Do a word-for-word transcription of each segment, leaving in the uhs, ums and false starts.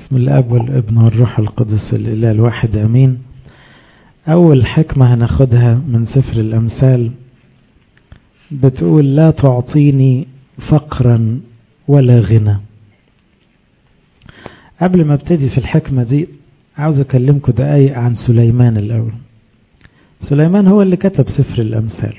بسم الاب والابن والروح القدس الاله الواحد امين. اول حكمة هناخدها من سفر الامثال بتقول: لا تعطيني فقرا ولا غنى. قبل ما ابتدي في الحكمة دي عاوز اكلمكم دقايق عن سليمان الاول. سليمان هو اللي كتب سفر الامثال،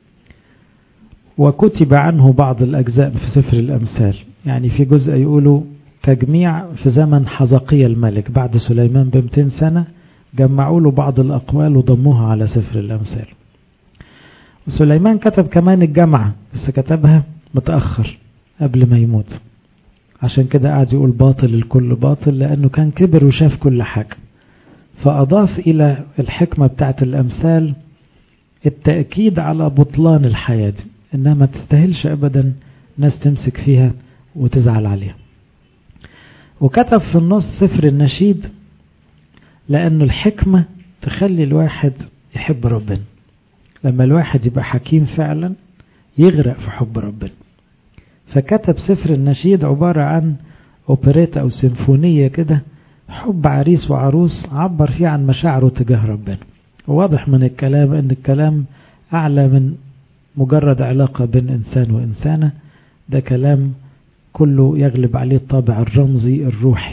وكتب عنه بعض الاجزاء في سفر الامثال. يعني في جزء يقولوا تجميع في زمن حزقيا الملك بعد سليمان بمئتين سنة، جمعوا له بعض الأقوال وضموها على سفر الأمثال. سليمان كتب كمان الجامعة، بس كتبها متأخر قبل ما يموت، عشان كده قاعد يقول باطل الكل باطل، لأنه كان كبر وشاف كل حاجة. فأضاف إلى الحكمة بتاعت الأمثال التأكيد على بطلان الحياة دي، إنها ما تستاهلش أبدا ناس تمسك فيها وتزعل عليها. وكتب في النص سفر النشيد، لأنه الحكمة تخلي الواحد يحب ربنا. لما الواحد يبقى حكيم فعلا يغرق في حب ربنا. فكتب سفر النشيد عبارة عن أوبريتا أو سيمفونية كده، حب عريس وعروس، عبر فيه عن مشاعره تجاه ربنا. وواضح من الكلام أن الكلام أعلى من مجرد علاقة بين إنسان وإنسانة، ده كلام كله يغلب عليه الطابع الرمزي الروحي.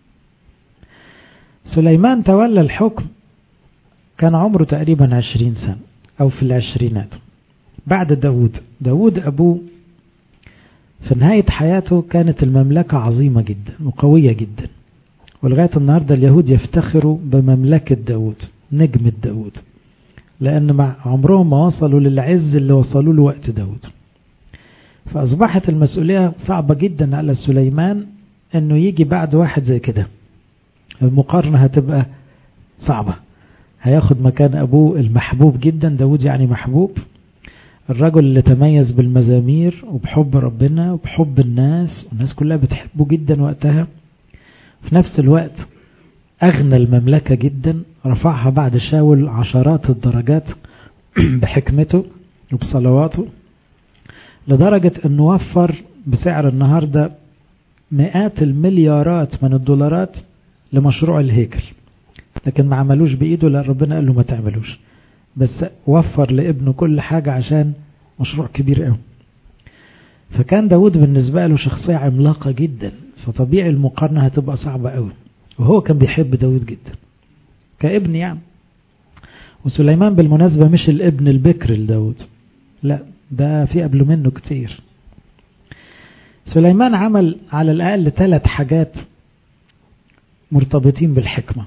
سليمان تولى الحكم كان عمره تقريبا عشرين سنة أو في العشرينات بعد داود. داود أبوه في نهاية حياته كانت المملكة عظيمة جدا وقوية جدا، ولغاية النهاردة اليهود يفتخروا بمملكة داود، نجمة داود، لأن مع عمرهم ما وصلوا للعز اللي وصلوا له وقت داود. فأصبحت المسؤولية صعبة جدا على سليمان أنه يجي بعد واحد زي كده. المقارنة هتبقى صعبة، هياخد مكان أبوه المحبوب جدا. داود يعني محبوب، الرجل اللي تميز بالمزامير وبحب ربنا وبحب الناس، والناس كلها بتحبه جدا وقتها. في نفس الوقت أغنى المملكة جدا، رفعها بعد شاول عشرات الدرجات بحكمته وبصلواته، لدرجة أنه وفر بسعر النهاردة مئات المليارات من الدولارات لمشروع الهيكل، لكن ما عملوش بإيده لأن ربنا قال له ما تعملوش، بس وفر لابنه كل حاجة عشان مشروع كبير قوي. فكان داود بالنسبة له شخصية عملاقة جدا، فطبيعي المقارنة هتبقى صعبة قوي. وهو كان بيحب داود جدا كابن يعني. وسليمان بالمناسبة مش الابن البكر لداود، لا، ده في قبله منه كتير. سليمان عمل على الأقل ثلاث حاجات مرتبطين بالحكمة.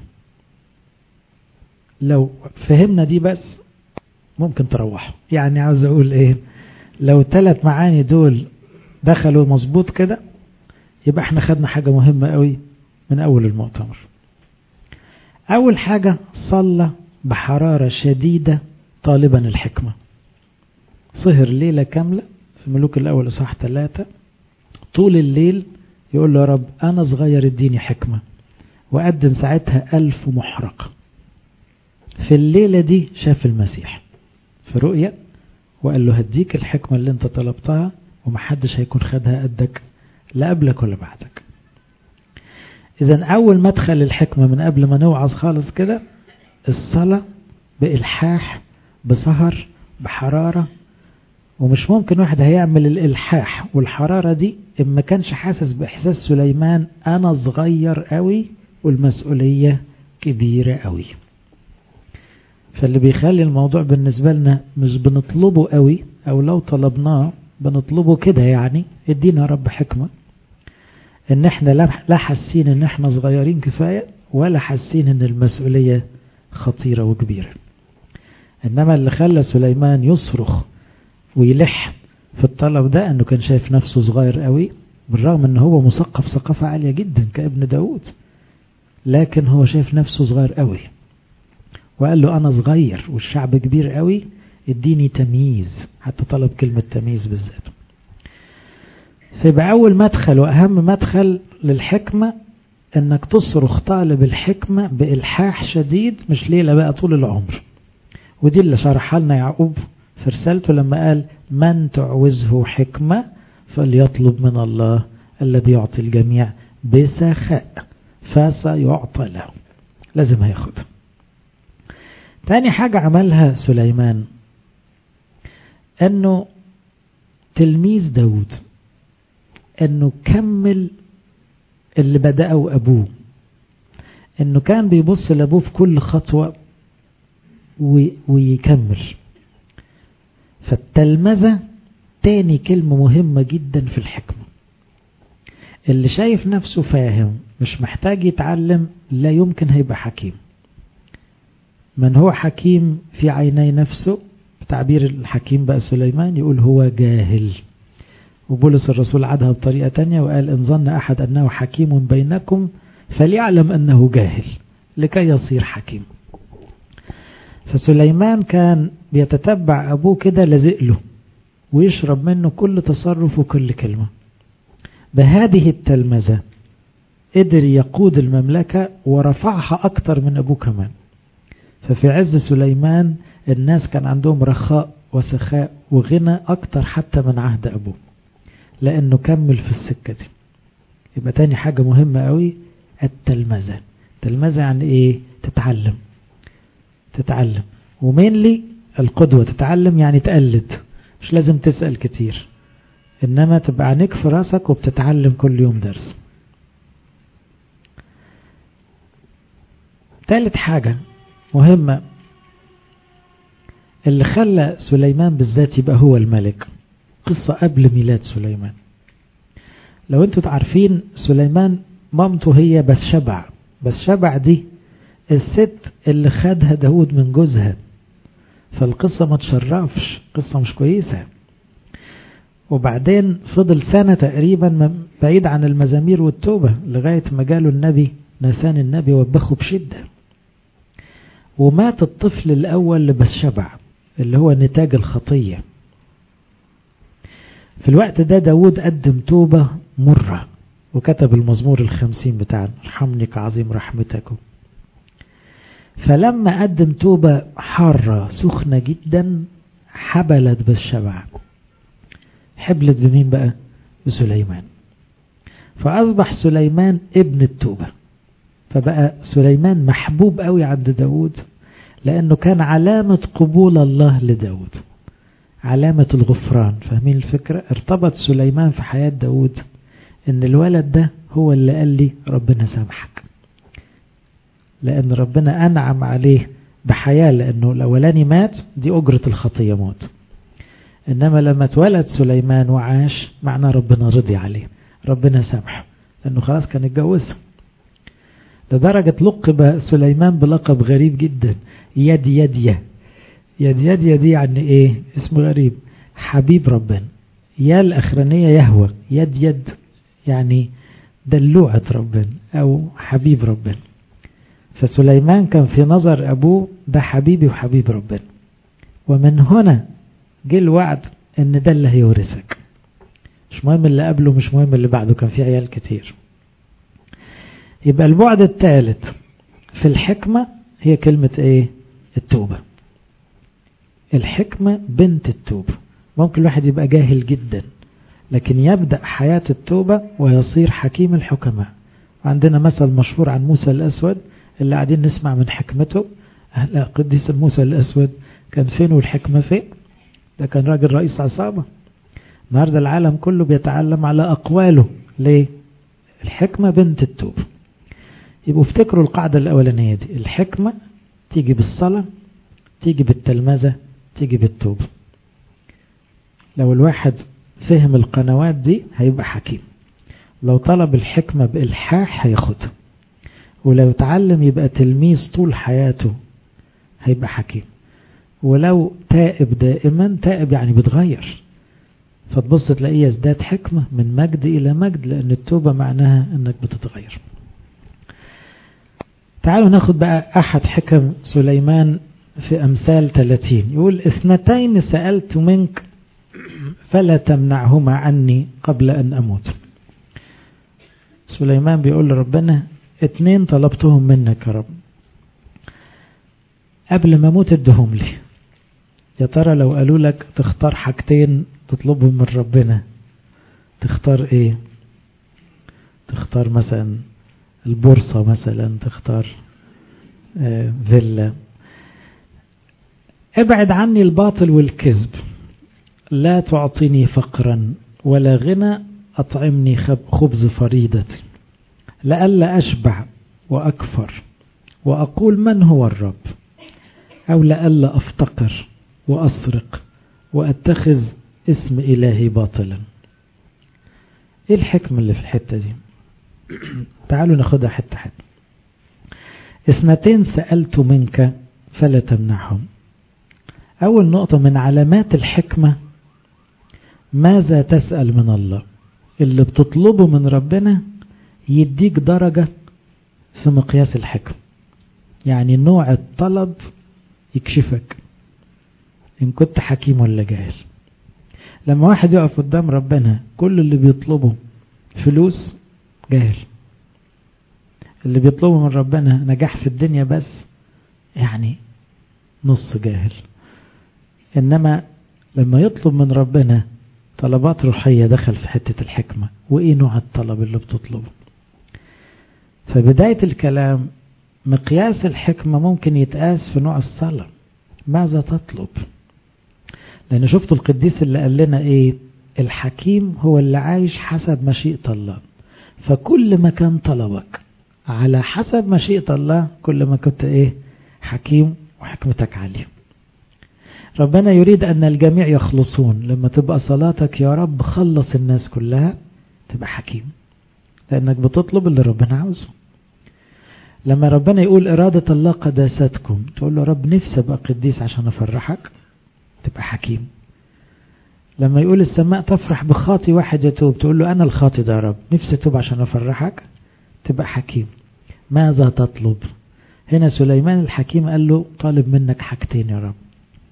لو فهمنا دي بس ممكن تروحوا. يعني عاوز أقول إيه، لو ثلاث معاني دول دخلوا مظبوط كده يبقى احنا خدنا حاجة مهمة قوي من أول المؤتمر. أول حاجة، صلى بحرارة شديدة طالبا الحكمة. سهر ليلة كاملة في ملوك الأول إصحاح ثلاثة، طول الليل يقول له يا رب أنا صغير اديني حكمة، وقدم ساعتها ألف محرقة. في الليلة دي شاف المسيح في رؤية وقال له هديك الحكمة اللي انت طلبتها، ومحدش هيكون خدها قدك لا قبلك ولا بعدك. إذن أول مدخل الحكمة من قبل ما نوعظ خالص كده، الصلاة بإلحاح بسهر بحرارة. ومش ممكن واحد هيعمل الإلحاح والحرارة دي إما كانش حاسس بإحساس سليمان أنا صغير قوي والمسؤولية كبيرة قوي. فاللي بيخلي الموضوع بالنسبة لنا مش بنطلبه قوي، أو لو طلبناه بنطلبه كده، يعني ادينا رب حكمة، إن احنا لا حاسين إن احنا صغيرين كفاية، ولا حاسين إن المسؤولية خطيرة وكبيرة. إنما اللي خلى سليمان يصرخ ويلح في الطلب ده أنه كان شايف نفسه صغير قوي، بالرغم أنه هو مثقف ثقافة عالية جدا كابن داود، لكن هو شايف نفسه صغير قوي، وقال له أنا صغير والشعب كبير قوي، اديني تمييز. حتى طلب كلمة تمييز بالذات. فيبقى أول مدخل وأهم مدخل للحكمة أنك تصرخ طالب الحكمة بإلحاح شديد، مش ليلة بقى طول العمر. ودي اللي شرحها لنا يعقوب في رسالته لما قال من تعوزه حكمة فليطلب من الله الذي يعطي الجميع بسخاء فسيعطى له، لازم هياخدها. تاني حاجة عملها سليمان انه تلميذ داود، انه كمل اللي بدأه ابوه، انه كان بيبص لابوه في كل خطوة ويكمل. فالتلمذة تاني كلمة مهمة جدا في الحكمة. اللي شايف نفسه فاهم مش محتاج يتعلم لا يمكن هيبقى حكيم. من هو حكيم في عيني نفسه، بتعبير الحكيم بقى سليمان يقول هو جاهل. وبولس الرسول عادها بطريقة تانية وقال إن ظن أحد أنه حكيم بينكم فليعلم أنه جاهل لكي يصير حكيم. فسليمان كان بيتتبع أبوه كده لازق له ويشرب منه كل تصرف وكل كلمة. بهذه التلمذة قدر يقود المملكة ورفعها أكتر من أبوه كمان. ففي عز سليمان الناس كان عندهم رخاء وسخاء وغنى أكتر حتى من عهد أبوه، لأنه كمل في السكة دي. يبقى تاني حاجة مهمة قوي التلمذة. التلمذة يعني إيه؟ تتعلم تتعلم ومين لي القدوة. تتعلم يعني تقلد، مش لازم تسأل كتير، إنما تبقى عنيك في راسك وبتتعلم كل يوم درس. ثالث حاجة مهمة اللي خلى سليمان بالذات يبقى هو الملك، قصة قبل ميلاد سليمان. لو انتوا تعرفين سليمان مامته هي بسشبع. بسشبع دي الست اللي خدها داود من جوزها، فالقصة ما تشرفش، قصة مش كويسة. وبعدين فضل سنة تقريبا بعيد عن المزامير والتوبة لغاية ما جاله النبي ناثان النبي وبخه بشدة. ومات الطفل الأول لبسشبع اللي هو نتاج الخطية. في الوقت ده داود قدم توبة مرة وكتب المزمور الخمسين بتاعنا ارحمني كعظيم رحمتك. فلما قدم توبة حارة سخنة جدا حبلت بسشبع. حبلت بمين بقى؟ بسليمان. فأصبح سليمان ابن التوبة. فبقى سليمان محبوب قوي عند داود لأنه كان علامة قبول الله لداود، علامة الغفران. فاهمين الفكرة؟ ارتبط سليمان في حياة داود ان الولد ده هو اللي قال لي ربنا سامحك، لأن ربنا أنعم عليه بحياة، لأنه الأولاني مات دي أجرة الخطية موت. إنما لما اتولد سليمان وعاش معناه ربنا رضي عليه، ربنا سامحه، لأنه خلاص كان اتجوزه. لدرجة لقب سليمان بلقب غريب جدا، يد يديه. يد يديه دي يعني ايه؟ اسم غريب، حبيب ربنا. يا الأخرانية يهوى، يد يد يعني دلوعة ربنا أو حبيب ربنا. فسليمان كان في نظر أبوه ده حبيبي وحبيب ربنا. ومن هنا جه الوعد ان ده اللي هيورثك، مش مهم اللي قبله، مش مهم اللي بعده، كان في عيال كتير. يبقى البعد الثالث في الحكمة هي كلمة ايه؟ التوبة. الحكمة بنت التوبة. ممكن الواحد يبقى جاهل جدا لكن يبدأ حياة التوبة ويصير حكيم الحكماء. عندنا مثل مشهور عن موسى الأسود اللي قاعدين نسمع من حكمته. لا، قديس موسى الأسود كان فين والحكمة فين؟ ده كان راجل رئيس عصابة. النهاردة العالم كله بيتعلم على أقواله. ليه؟ الحكمة بنت التوبة. يبقوا افتكروا القاعدة الأولانية دي، الحكمة تيجي بالصلاة، تيجي بالتلمذة، تيجي بالتوبة. لو الواحد فهم القنوات دي هيبقى حكيم. لو طلب الحكمة بإلحاح هياخدها، ولو تعلم يبقى تلميذ طول حياته هيبقى حكيم. ولو تائب دائما، تائب يعني بتغير، فتبص تلاقيه يزداد حكمة من مجد إلى مجد، لأن التوبة معناها أنك بتتغير. تعالوا ناخد بقى أحد حكم سليمان في أمثال ثلاثين. يقول اثنتين سألت منك فلا تمنعهما عني قبل أن أموت. سليمان بيقول لربنا اتنين طلبتهم منك يا رب قبل ما أموت ادهم لي. يا ترى لو قالوا لك تختار حاجتين تطلبهم من ربنا تختار ايه؟ تختار مثلا البورصة مثلا، تختار فيلا. ابعد عني الباطل والكذب، لا تعطيني فقرا ولا غنى، أطعمني خبز فريضتي، لئلا أشبع وأكفر وأقول من هو الرب، أو لئلا أفتقر وأسرق وأتخذ اسم إلهي باطلا. إيه الحكمة اللي في الحتة دي؟ تعالوا ناخدها حتة حتة. اثنتين سألت منك فلا تمنعهم. أول نقطة من علامات الحكمة، ماذا تسأل من الله؟ اللي بتطلبه من ربنا يديك درجة في مقياس الحكمة. يعني نوع الطلب يكشفك إن كنت حكيم ولا جاهل. لما واحد يقف قدام ربنا كل اللي بيطلبه فلوس، جاهل. اللي بيطلبه من ربنا نجاح في الدنيا بس، يعني نص جاهل. إنما لما يطلب من ربنا طلبات روحية دخل في حتة الحكمة. وإيه نوع الطلب اللي بتطلبه؟ فبداية الكلام مقياس الحكمة ممكن يتقاس في نوع الصلاة. ماذا تطلب؟ لأن شفتوا القديس اللي قال لنا إيه؟ الحكيم هو اللي عايش حسب مشيئة الله. فكل ما كان طلبك على حسب مشيئة الله كل ما كنت إيه؟ حكيم وحكمتك عالية. ربنا يريد أن الجميع يخلصون. لما تبقى صلاتك يا رب خلص الناس كلها، تبقى حكيم لأنك بتطلب اللي ربنا عاوزه. لما ربنا يقول إرادة الله قداستكم، تقول له رب نفسي أبقى قديس عشان أفرحك، تبقى حكيم. لما يقول السماء تفرح بخاطي واحد يتوب، تقول له أنا الخاطي ده يا رب نفسي أتوب عشان أفرحك، تبقى حكيم. ماذا تطلب؟ هنا سليمان الحكيم قال له طالب منك حاجتين يا رب.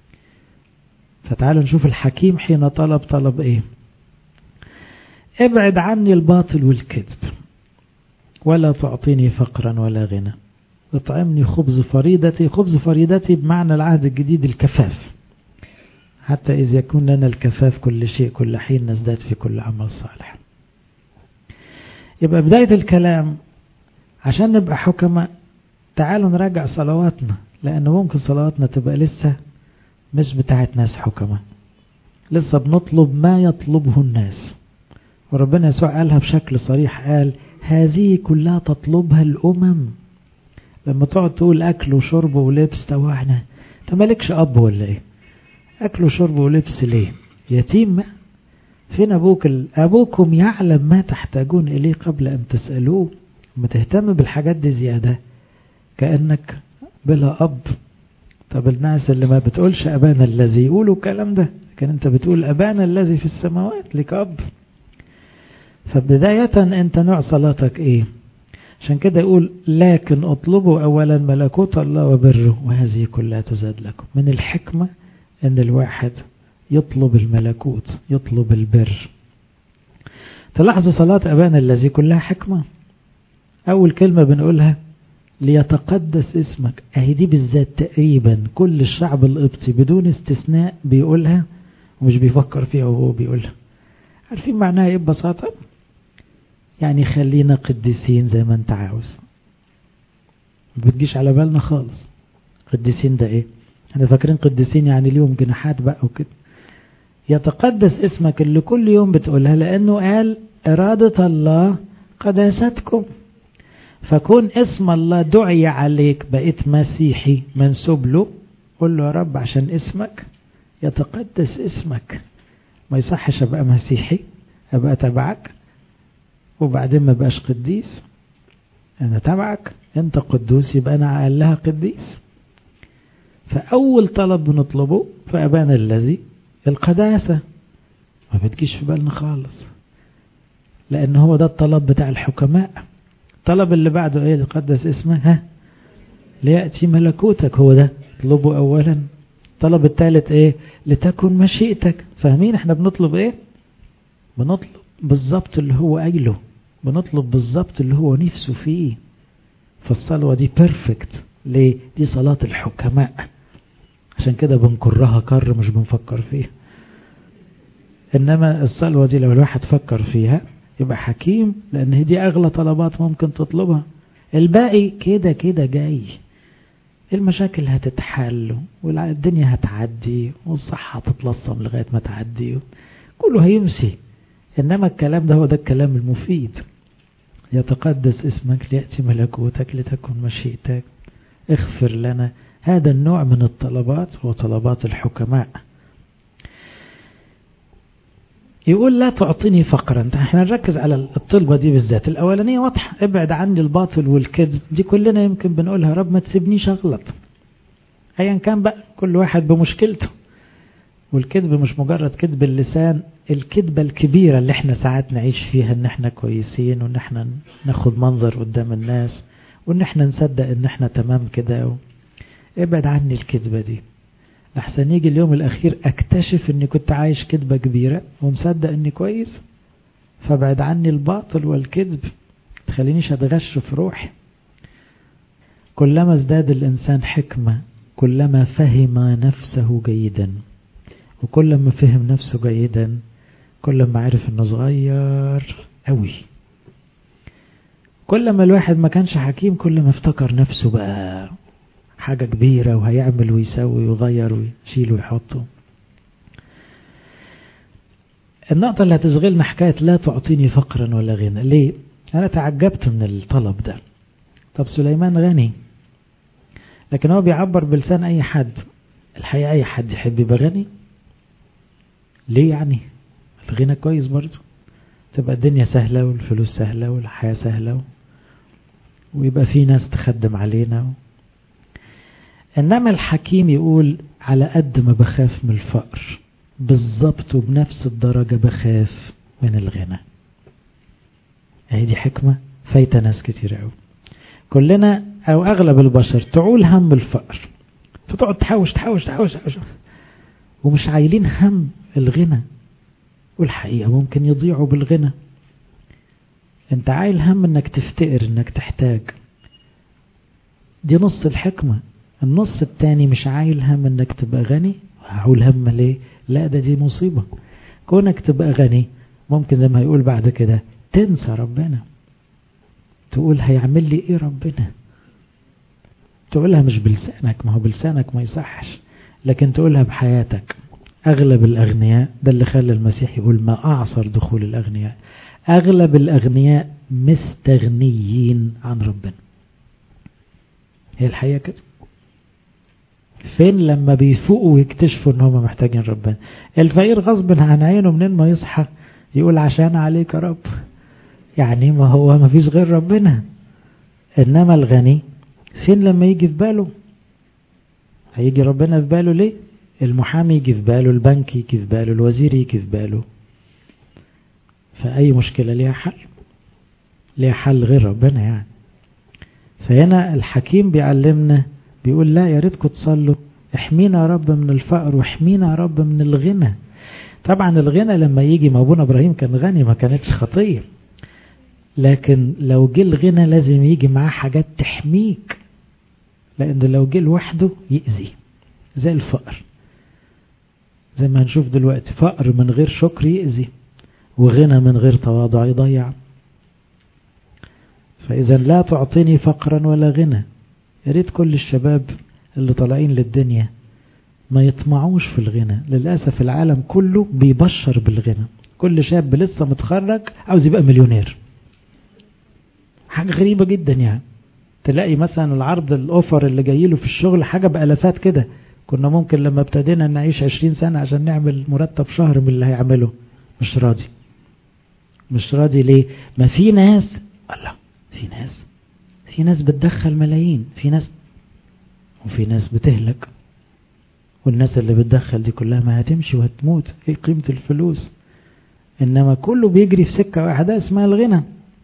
فتعالوا نشوف الحكيم حين طلب طلب ايه. ابعد عني الباطل والكذب ولا تعطيني فقرا ولا غنى، اطعمني خبز فريضتي. خبز فريضتي بمعنى العهد الجديد الكفاف، حتى إذ يكون لنا الكفاف كل شيء كل حين نزداد في كل عمل صالح. يبقى بداية الكلام عشان نبقى حكمة تعالوا نراجع صلواتنا، لأنه ممكن صلواتنا تبقى لسه مش بتاعت ناس حكمة، لسه بنطلب ما يطلبه الناس. وربنا يسوع قالها بشكل صريح، قال هذه كلها تطلبها الأمم. لما تقعد تقول أكل وشرب ولبس، توعنا انت مالكش أب ولا إيه؟ أكل وشرب ولبس ليه؟ يتيم؟ فين أبوك؟ أبوكم يعلم ما تحتاجون إليه قبل أن تسألوه. ما تهتم بالحاجات دي زيادة كأنك بلا أب. طب الناس اللي ما بتقولش أبانا الذي يقولوا الكلام ده، لكن أنت بتقول أبانا الذي في السماوات، لك أب. فبداية أنت نوع صلاتك إيه؟ عشان كده يقول لكن اطلبوا أولا ملكوت الله وبره وهذه كلها تزاد لكم. من الحكمة أن الواحد يطلب الملكوت، يطلب البر. تلاحظوا صلاة أبانا الذي كلها حكمة. أول كلمة بنقولها ليتقدس اسمك، اهي دي بالذات تقريبا كل الشعب القبطي بدون استثناء بيقولها ومش بيفكر فيها وهو بيقولها. عارفين معناها ايه ببساطة؟ يعني خلينا قديسين زي ما انت عاوز. ما بتجيش على بالنا خالص. قديسين ده ايه؟ احنا فاكرين قديسين يعني ليهم جناحات بقى وكده. يتقدس اسمك اللي كل يوم بتقولها، لانه قال إرادة الله قداستكم. فكون اسم الله دعي عليك بقيت مسيحي منسوب له، قل له يا رب عشان اسمك يتقدس اسمك. ما يصحش ابقى مسيحي ابقى تبعك وبعدين ما بقاش قديس. انا تبعك، انت قدوس، يبقى انا اقلها قديس. فاول طلب بنطلبه فابانا الذي القداسة، ما بتجيش في بالنا خالص، لان هو ده الطلب بتاع الحكماء. الطلب اللي بعده ايه؟ لقدس اسمه، ها ليأتي ملكوتك، هو ده اطلبه اولا. الطلب الثالث ايه؟ لتكن مشيئتك. فاهمين احنا بنطلب ايه؟ بنطلب بالظبط اللي هو قايله، بنطلب بالظبط اللي هو نفسه فيه. فالصلوة دي بيرفكت. ليه؟ دي صلاة الحكماء، عشان كده بنكرها كر مش بنفكر فيها. انما الصلوة دي لو الواحد فكر فيها يبقى حكيم، لان دي اغلى طلبات ممكن تطلبها. الباقي كده كده جاي. المشاكل هتتحل والدنيا هتعدي والصحة هتتلصم لغاية ما تعدي، كله هيمشي. إنما الكلام ده هو ده الكلام المفيد. يتقدس اسمك، ليأتي ملكوتك، لتكن مشيئتك، اغفر لنا. هذا النوع من الطلبات هو طلبات الحكماء. يقول لا تعطيني فقرا. احنا نركز على الطلبة دي بالذات. الأولانية واضحة، ابعد عني الباطل والكذب، دي كلنا يمكن بنقولها، رب ما تسيبنيش أغلط. أيا كان بقى، كل واحد بمشكلته. والكذب مش مجرد كذب اللسان، الكذبة الكبيرة اللي احنا ساعات نعيش فيها ان احنا كويسين، وان احنا ناخد منظر قدام الناس، وان احنا نصدق ان احنا تمام كده. ابعد عني الكذبة دي، لحسن يجي اليوم الأخير أكتشف أني كنت عايش كذبة كبيرة ومصدق أني كويس. فابعد عني الباطل والكذب، تخلينيش أتغش في روحي. كلما ازداد الإنسان حكمة كلما فهم نفسه جيدا، وكلما فهم نفسه جيدا كلما عرف أنه صغير قوي. كلما الواحد ما كانش حكيم كلما افتكر نفسه بقى حاجة كبيرة، وهيعمل ويسوي ويغير ويشيل ويحطه. النقطة اللي هتشغلنا حكاية لا تعطيني فقرا ولا غنى. ليه؟ أنا تعجبت من الطلب ده. طب سليمان غني، لكن هو بيعبر بلسان أي حد. الحقيقة أي حد يحب يبقى غني. ليه يعني؟ الغنى كويس برضه، تبقى الدنيا سهلة والفلوس سهلة والحياة سهلة، ويبقى في ناس تخدم علينا. إنما الحكيم يقول على قد ما بخاف من الفقر بالضبط وبنفس الدرجة بخاف من الغنى. هي دي حكمة فايتة ناس كتير أوي. كلنا أو أغلب البشر تعول هم الفقر، فتقعد تحوش تحوش تحوش, تحوش ومش عايلين هم الغنى. والحقيقة ممكن يضيعوا بالغنى. انت عايل هم انك تفتقر، انك تحتاج، دي نص الحكمة. النص التاني مش عايل هم انك تبقى غني. هقول هم ليه؟ لا، ده دي مصيبة. كونك تبقى غني ممكن زي ما يقول بعد كده تنسى ربنا، تقول هيعمل لي ايه ربنا. تقولها مش بلسانك، ما هو بلسانك ما يصحش، لكن تقولها بحياتك. اغلب الاغنياء، ده اللي خلى المسيح يقول ما اعصر دخول الاغنياء، اغلب الاغنياء مستغنيين عن ربنا. هي الحقيقة كده. فين لما بيفوقوا ويكتشفوا ان هم محتاجين ربنا؟ الفقير غصب عن عينه منين ما يصحى يقول عشان عليك يا رب، يعني ما هو ما فيش غير ربنا. انما الغني فين لما يجي في باله؟ هيجي ربنا في باله ليه؟ المحامي يجي في باله، البنك يجي في باله، الوزير يجي في باله. فأي مشكلة ليها حل، ليها حل غير ربنا يعني. فهنا الحكيم بيعلمنا، بيقول لا، يا ريتكم تصلوا احمينا يا رب من الفقر، واحمينا يا رب من الغنى. طبعا الغنى لما يجي، ما ابونا ابراهيم كان غني، ما كانتش خطية، لكن لو جه الغنى لازم يجي معاه حاجات تحميك، لأن لو جه لوحده يأذي، زي الفقر. زي ما هنشوف دلوقتي، فقر من غير شكر يأذي، وغنى من غير تواضع يضيع. فإذا لا تعطيني فقرا ولا غنى. يا ريت كل الشباب اللي طالعين للدنيا ما يطمعوش في الغنى. للأسف العالم كله بيبشر بالغنى. كل شاب لسه متخرج عاوز يبقى مليونير. حاجة غريبة جدا يعني. تلاقي مثلا العرض الأوفر اللي جايله في الشغل حاجة بألفات كده. كنا ممكن لما ابتدينا نعيش عشرين سنة عشان نعمل مرتب شهر من اللي هيعمله. مش راضي. مش راضي ليه؟ ما في ناس، الله، في ناس في ناس بتدخل ملايين، في ناس وفي ناس بتهلك. والناس اللي بتدخل دي كلها ما هتمشي وهتموت، ايه قيمة الفلوس؟ انما كله بيجري في سكة واحدة اسمها الغنى.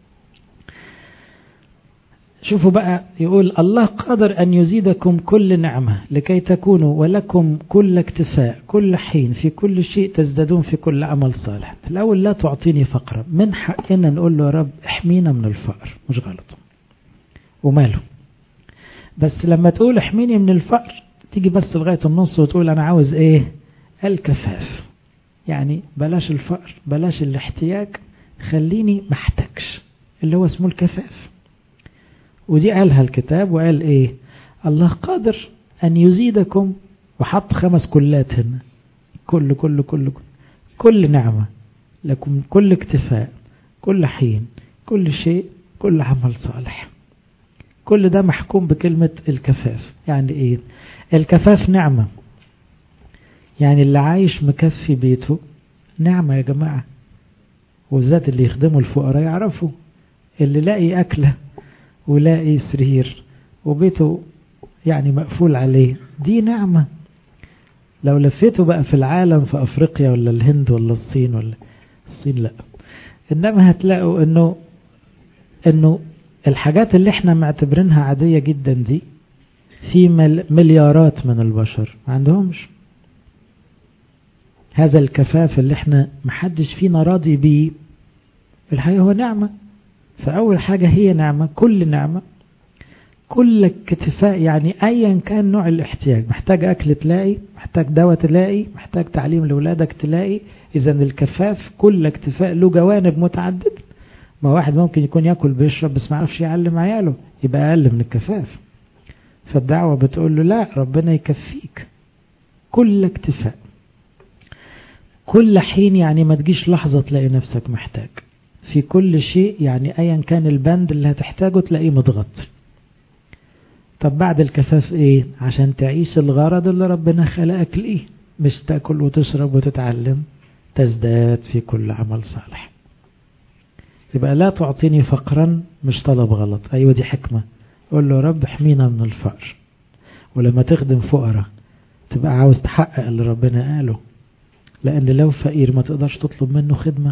شوفوا بقى، يقول الله قادر أن يزيدكم كل نعمة لكي تكونوا ولكم كل اكتفاء كل حين في كل شيء تزدادون في كل عمل صالح. الأول لا تعطيني فقرا، من حقنا نقول له يا رب احمينا من الفقر، مش غلط وماله. بس لما تقول احميني من الفقر تيجي بس لغاية النص وتقول أنا عاوز ايه؟ الكفاف. يعني بلاش الفقر، بلاش الاحتياج، خليني محتاجش، اللي هو اسمه الكفاف. ودي قالها الكتاب، وقال ايه؟ الله قادر ان يزيدكم، وحط خمس كلات هنا، كل كل كل كل, كل نعمة لكم، كل اكتفاء، كل حين، كل شيء، كل عمل صالح. كل ده محكوم بكلمة الكفاف. يعني ايه الكفاف؟ نعمة. يعني اللي عايش مكفي بيته نعمة يا جماعة، والذات اللي يخدموا الفقراء يعرفوا، اللي لاقي أكله ولاقي سرير وبيته يعني مقفول عليه، دي نعمة. لو لفيته بقى في العالم، في أفريقيا ولا الهند ولا الصين، ولا الصين لا، إنما هتلاقوا إنه إنه الحاجات اللي احنا معتبرينها عادية جدا دي، في مليارات من البشر ما عندهمش هذا الكفاف اللي احنا محدش فينا راضي بيه. الحقيقة هو نعمة. فأول حاجة هي نعمة، كل نعمة، كل اكتفاء. يعني أيا كان نوع الاحتياج، محتاج أكل تلاقي، محتاج دواء تلاقي، محتاج تعليم لأولادك تلاقي. إذا الكفاف كل اكتفاء له جوانب متعدد. ما واحد ممكن يكون يأكل بيشرب بس ما عرفش يعلم عياله، يبقى أقل من الكفاف. فالدعوة بتقول له لا، ربنا يكفيك كل اكتفاء، كل حين. يعني ما تجيش لحظة تلاقي نفسك محتاج في كل شيء. يعني أيا كان البند اللي هتحتاجه تلاقيه مضغط. طب بعد الكفاف ايه؟ عشان تعيش الغرض اللي ربنا خلقك ليه، مش تأكل وتشرب وتتعلم، تزداد في كل عمل صالح. يبقى لا تعطيني فقرا مش طلب غلط. ايوه دي حكمة. قول له رب احمينا من الفقر. ولما تخدم فقراء تبقى عاوز تحقق اللي ربنا قاله، لأن لو فقير ما تقدرش تطلب منه خدمة.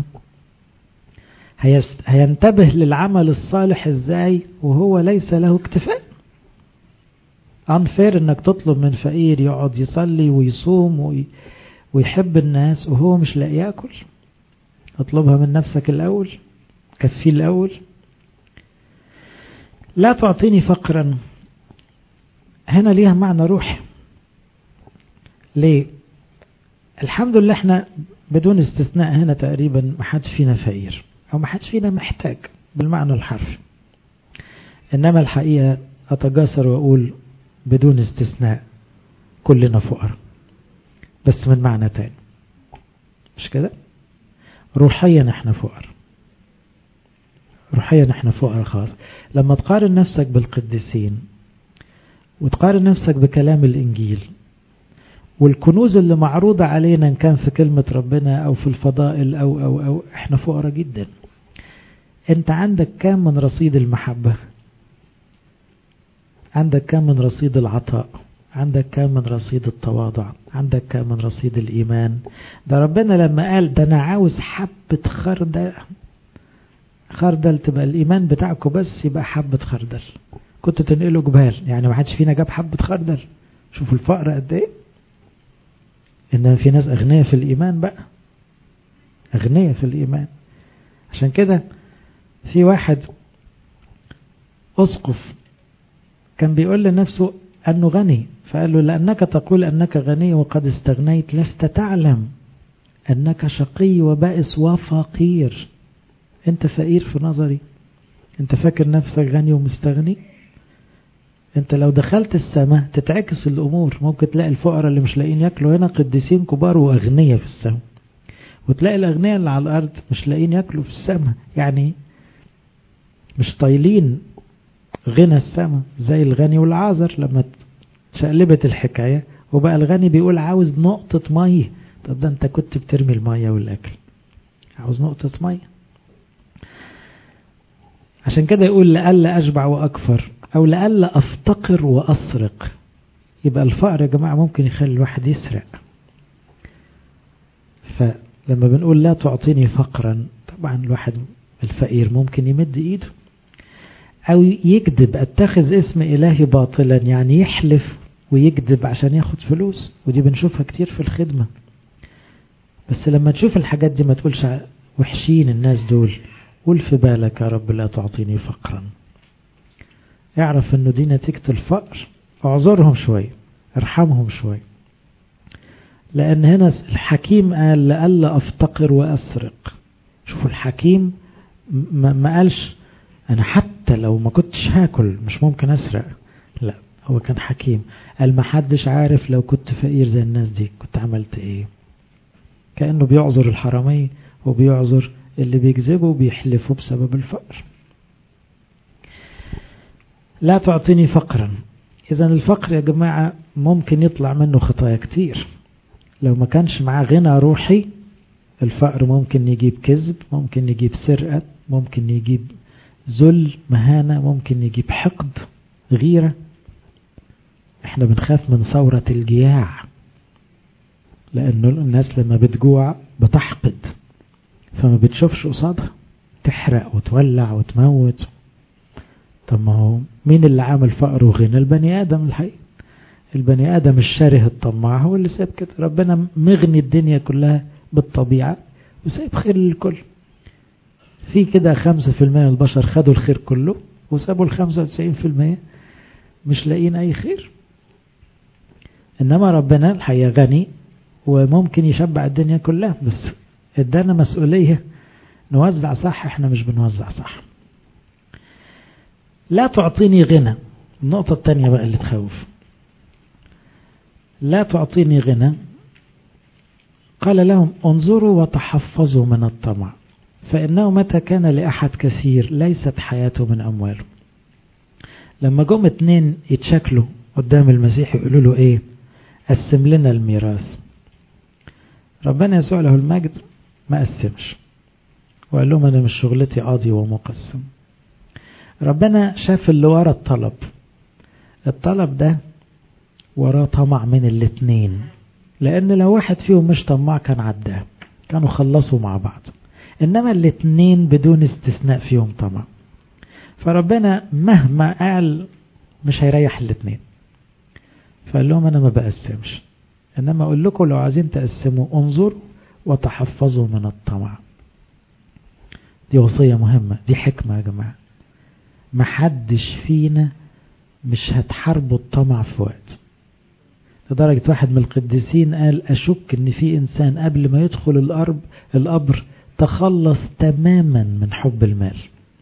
هينتبه للعمل الصالح ازاي وهو ليس له اكتفاء؟ unfair انك تطلب من فقير يقعد يصلي ويصوم وي... ويحب الناس وهو مش لاقي ياكل. اطلبها من نفسك الاول، كفيه الاول. لا تعطيني فقرا هنا ليها معنى روحي. ليه؟ الحمد لله احنا بدون استثناء هنا تقريبا ما حدش فينا فقير او ما حدش فينا محتاج بالمعنى الحرفي. انما الحقيقة اتجاسر واقول بدون استثناء كلنا فقراء، بس من معنى تاني. مش كده؟ روحيا احنا فقراء، روحيا احنا فقراء خالص. لما تقارن نفسك بالقديسين وتقارن نفسك بكلام الانجيل والكنوز اللي معروضة علينا، ان كان في كلمة ربنا او في الفضائل او او او احنا فقراء جدا. انت عندك كام من رصيد المحبة؟ عندك كام من رصيد العطاء؟ عندك كام من رصيد التواضع؟ عندك كام من رصيد الإيمان؟ ده ربنا لما قال ده أنا عاوز حبة خردل، خردل تبقى الإيمان بتاعكم بس يبقى حبة خردل، كنت تنقلوا جبال. يعني ما حدش فينا جاب حبة خردل. شوفوا الفقر قد ايه. إنما في ناس أغنياء في الإيمان بقى، أغنياء في الإيمان. عشان كده في واحد أسقف كان بيقول لنفسه أنه غني، فقال له لأنك تقول أنك غني وقد استغنيت لست تعلم أنك شقي وبائس وفقير. أنت فقير في نظري، أنت فاكر نفسك غني ومستغني. أنت لو دخلت السماء تتعكس الأمور، ممكن تلاقي الفقراء اللي مش لاقين يأكلوا هنا قديسين كبار وأغنياء في السماء، وتلاقي الأغنياء اللي على الأرض مش لاقين يأكلوا في السماء. يعني مش طايلين غنى السماء زي الغني والعازر. لما تشقلبت الحكاية وبقى الغني بيقول عاوز نقطة مية. طب ده انت كنت بترمي المية والأكل، عاوز نقطة مية. عشان كده يقول لألا أشبع وأكفر، أو لألا أفتقر وأسرق. يبقى الفقر يا جماعة ممكن يخلي الواحد يسرق. فلما بنقول لا تعطيني فقرا، طبعا الواحد الفقير ممكن يمد إيده أو يكذب. أتخذ اسم إلهي باطلا، يعني يحلف ويكذب عشان ياخد فلوس، ودي بنشوفها كتير في الخدمة. بس لما تشوف الحاجات دي ما تقولش وحشين الناس دول، قول في بالك يا رب لا تعطيني فقرا. اعرف انه دي نتيجة الفقر، اعذرهم شوي، ارحمهم شوي. لان هنا الحكيم قال لألا افتقر واسرق. شوفوا الحكيم ما قالش انا حتى حتى لو ما كنتش هاكل مش ممكن أسرق. لا، هو كان حكيم، قال ما حدش عارف لو كنت فقير زي الناس دي كنت عملت ايه. كأنه بيعذر الحرامي وبيعذر اللي بيكذبوا وبيحلفوا بسبب الفقر. لا تعطيني فقرا. إذن الفقر يا جماعة ممكن يطلع منه خطايا كتير. لو ما كانش معاه غنى روحي، الفقر ممكن يجيب كذب، ممكن يجيب سرقة، ممكن يجيب ذل، مهانة، ممكن يجيب حقد، غيرة. احنا بنخاف من ثورة الجياع، لأنه الناس لما بتجوع بتحقد فما بتشوفش قصادها، تحرق وتولع وتموت. طب ما هو مين اللي عامل فقر وغنى؟ البني آدم الحقيقي. البني آدم الشره الطماع هو اللي ساب كده. ربنا مغني الدنيا كلها بالطبيعة وسايب خير للكل. في كده خمسة في المية البشر خدوا الخير كله وسابوا الخمسة وتسعين في المية مش لاقين أي خير. إنما ربنا الحقيقة غني وممكن يشبع الدنيا كلها، بس ادانا مسؤولية نوزع صح. احنا مش بنوزع صح. لا تعطيني غنى. النقطة التانية بقى اللي تخوف. لا تعطيني غنى. قال لهم انظروا وتحفظوا من الطمع، فإنه متى كان لأحد كثير ليست حياته من أمواله. لما جم اتنين يتشكلوا قدام المسيح يقولوا له ايه؟ قسم لنا الميراث. ربنا يسوع له المجد ما قسمش وقال لهم انا مش شغلتي قاضي ومقسم. ربنا شاف اللي ورا الطلب. الطلب ده وراه طمع من الاتنين، لان لو واحد فيهم مش طماع كان عداه، كانوا خلصوا مع بعض. انما الاتنين بدون استثناء فيهم طمع. فربنا مهما قال مش هيريح الاتنين، فقال لهم انا ما بقسمش، انما اقول لكم لو عايزين تقسموا انظروا وتحفظوا من الطمع. دي وصية مهمة، دي حكمة يا جماعة. محدش فينا مش هتحاربوا الطمع في وقت. لدرجة واحد من القديسين قال اشك ان في انسان قبل ما يدخل القبر القبر تخلص تماما من حب المال.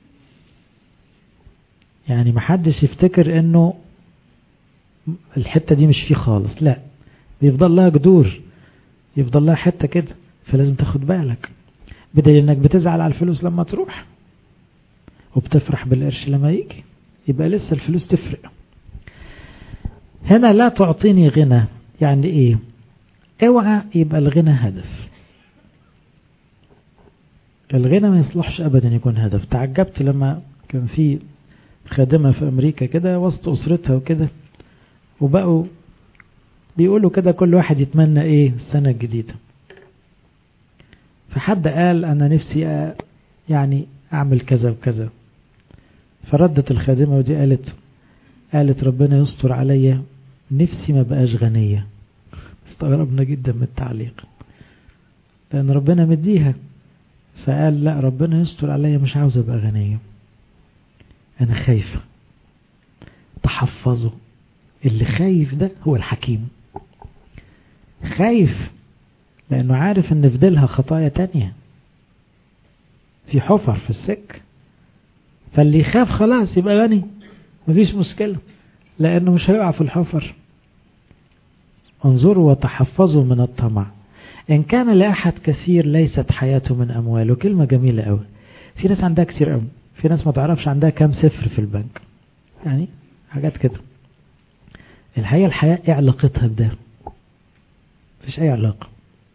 يعني محدش يفتكر انه الحتة دي مش فيه خالص، لا، بيفضل لها جذور، يفضل لها حتة كده، فلازم تاخد بالك. بدل انك بتزعل على الفلوس لما تروح وبتفرح بالقرش لما يجي، يبقى لسه الفلوس تفرق. هنا لا تعطيني غنى يعني ايه؟ اوعى يبقى الغنى هدف. الغنى ما يصلحش ابدا يكون هدف. تعجبت لما كان في خادمة في امريكا كده وسط اسرتها وكده، وبقوا بيقولوا كده كل واحد يتمنى ايه السنة الجديدة. فحد قال انا نفسي يعني اعمل كذا وكذا. فردت الخادمة ودي قالت قالت ربنا يستر عليا، نفسي ما بقاش غنية. استغربنا جدا من التعليق لان ربنا مديها. فقال لا، ربنا يستر عليا، مش عاوز ابقى غنية، انا خايفة. تحفظوا. اللي خايف ده هو الحكيم. خايف لانه عارف ان في ديلها خطايا تانية، في حفر في السك. فاللي يخاف خلاص يبقى غني، مفيش مشكلة، لانه مش هيقع في الحفر. انظروا وتحفظوا من الطمع. ان كان لأحد كثير ليست حياته من امواله. كلمة جميلة قوي. في ناس عندها كثير قوي، في ناس ما تعرفش عندها كام صفر في البنك، يعني حاجات كده. الحقيقة الحياة ايه علاقتها بده؟ مفيش اي علاقة،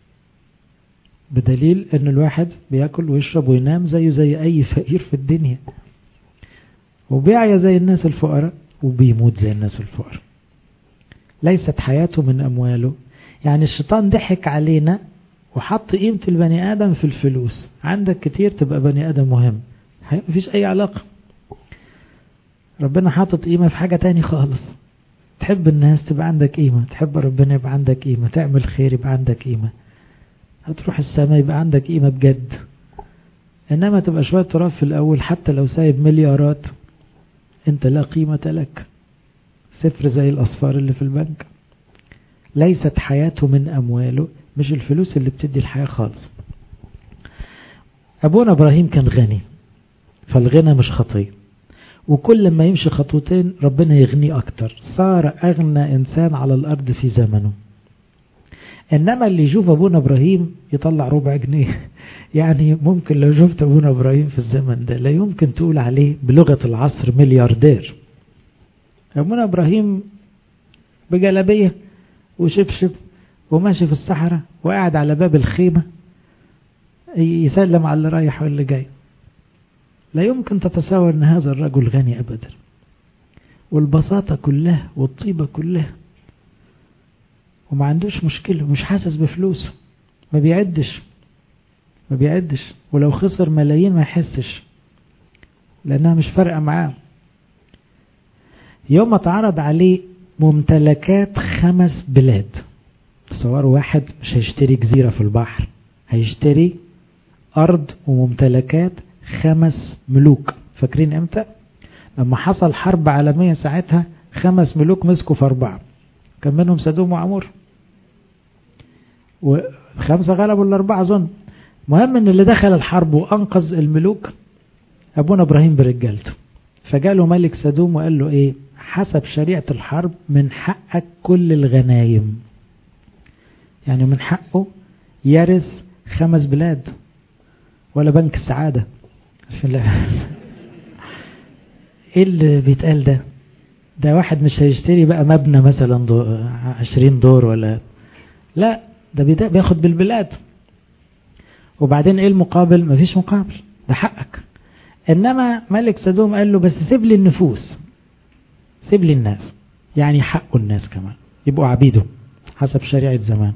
بدليل ان الواحد بياكل ويشرب وينام زيه زي اي فقير في الدنيا، وبيعيا زي الناس الفقراء وبيموت زي الناس الفقراء. ليست حياته من امواله. يعني الشيطان ضحك علينا وحط قيمة البني ادم في الفلوس. عندك كتير تبقى بني ادم مهم، مفيش اي علاقة. ربنا حاطط قيمة في حاجة تاني خالص. تحب الناس تبقى عندك قيمة، تحب ربنا يبقى عندك قيمة، تعمل خير يبقى عندك قيمة، هتروح السماء يبقى عندك قيمة بجد. انما تبقى شوية تراب في الاول، حتى لو سايب مليارات انت لا قيمة لك، صفر زي الاصفار اللي في البنك. ليست حياته من امواله. مش الفلوس اللي بتدي الحياة خالص. ابونا ابراهيم كان غني، فالغنى مش خطية. وكل ما يمشي خطوتين ربنا يغنيه أكتر، صار أغنى إنسان على الأرض في زمنه. إنما اللي يشوف أبونا إبراهيم يطلع ربع جنيه يعني ممكن لو شفت أبونا إبراهيم في الزمن ده لا يمكن تقول عليه بلغة العصر ملياردير. أبونا إبراهيم بجلبية وشبشب وماشي في الصحراء وقاعد على باب الخيمة يسلم على اللي رايح واللي جاي. لا يمكن تتصور أن هذا الرجل غني أبدا، والبساطة كلها والطيبة كلها، وما عندوش مشكلة، مش حاسس بفلوسه، ما بيعدش ما بيعدش ولو خسر ملايين ما يحسش لأنها مش فارقة معاه. يوم اتعرض عليه ممتلكات خمس بلاد، تصوروا واحد مش هيشتري جزيرة في البحر، هيشتري أرض وممتلكات خمس ملوك. فاكرين امتى؟ لما حصل حرب عالمية ساعتها خمس ملوك مسكوا في أربعة، كان منهم سدوم وعمور، وخمسة غلبوا الأربعة ظن. مهم ان اللي دخل الحرب وأنقذ الملوك أبونا إبراهيم برجالته. فجاله ملك سدوم وقال له ايه؟ حسب شريعة الحرب من حقك كل الغنايم، يعني من حقه يرث خمس بلاد ولا بنك السعادة. ايه اللي بيتقال ده؟ ده واحد مش هيشتري بقى مبنى مثلا دو عشرين دور ولا لا، ده بياخد بالبلاد. وبعدين ايه المقابل؟ مفيش مقابل، ده حقك. انما ملك سدوم قال له بس سيب لي النفوس، سيب لي الناس، يعني حقه الناس كمان يبقوا عبيده حسب شريعة زمان.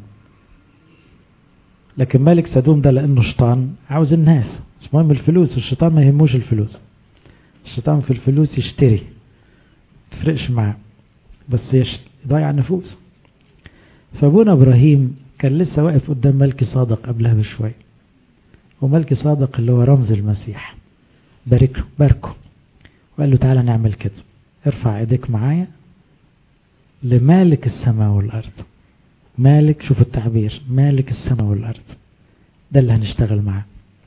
لكن ملك سدوم ده لأنه شيطان عاوز الناس، مش مهم الفلوس، الشيطان ما يهموش الفلوس، الشيطان في الفلوس يشتري تفرقش معاه بس يضيع النفوس. فابونا إبراهيم كان لسه واقف قدام ملكي صادق قبلها بشوي، وملكي صادق اللي هو رمز المسيح باركه باركه وقال له تعالى نعمل كده، ارفع ايديك معايا لمالك السماء والأرض. مالك، شوف التعبير، مالك السماء والأرض، ده اللي هنشتغل معاه.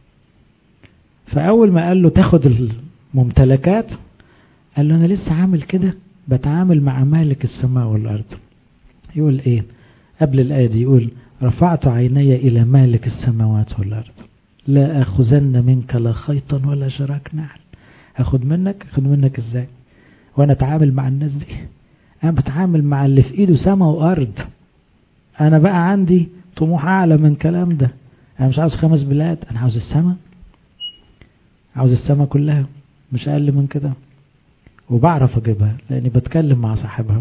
فأول ما قال له تاخد الممتلكات قال له أنا لسه عامل كده، بتعامل مع مالك السماء والأرض. يقول إيه قبل الآية دي؟ يقول رفعت عيني إلى مالك السماوات والأرض لا أخذن منك لا خيطا ولا شراك نعل. أخذ منك؟ أخذ منك إزاي وأنا أتعامل مع الناس دي؟ أنا بتعامل مع اللي في إيده سماء وأرض. أنا بقى عندي طموح أعلى من كلام ده. أنا مش عاوز خمس بلاد، أنا عاوز السماء، عاوز السماء كلها، مش أقل من كده. وبعرف أجيبها لأني بتكلم مع صاحبها.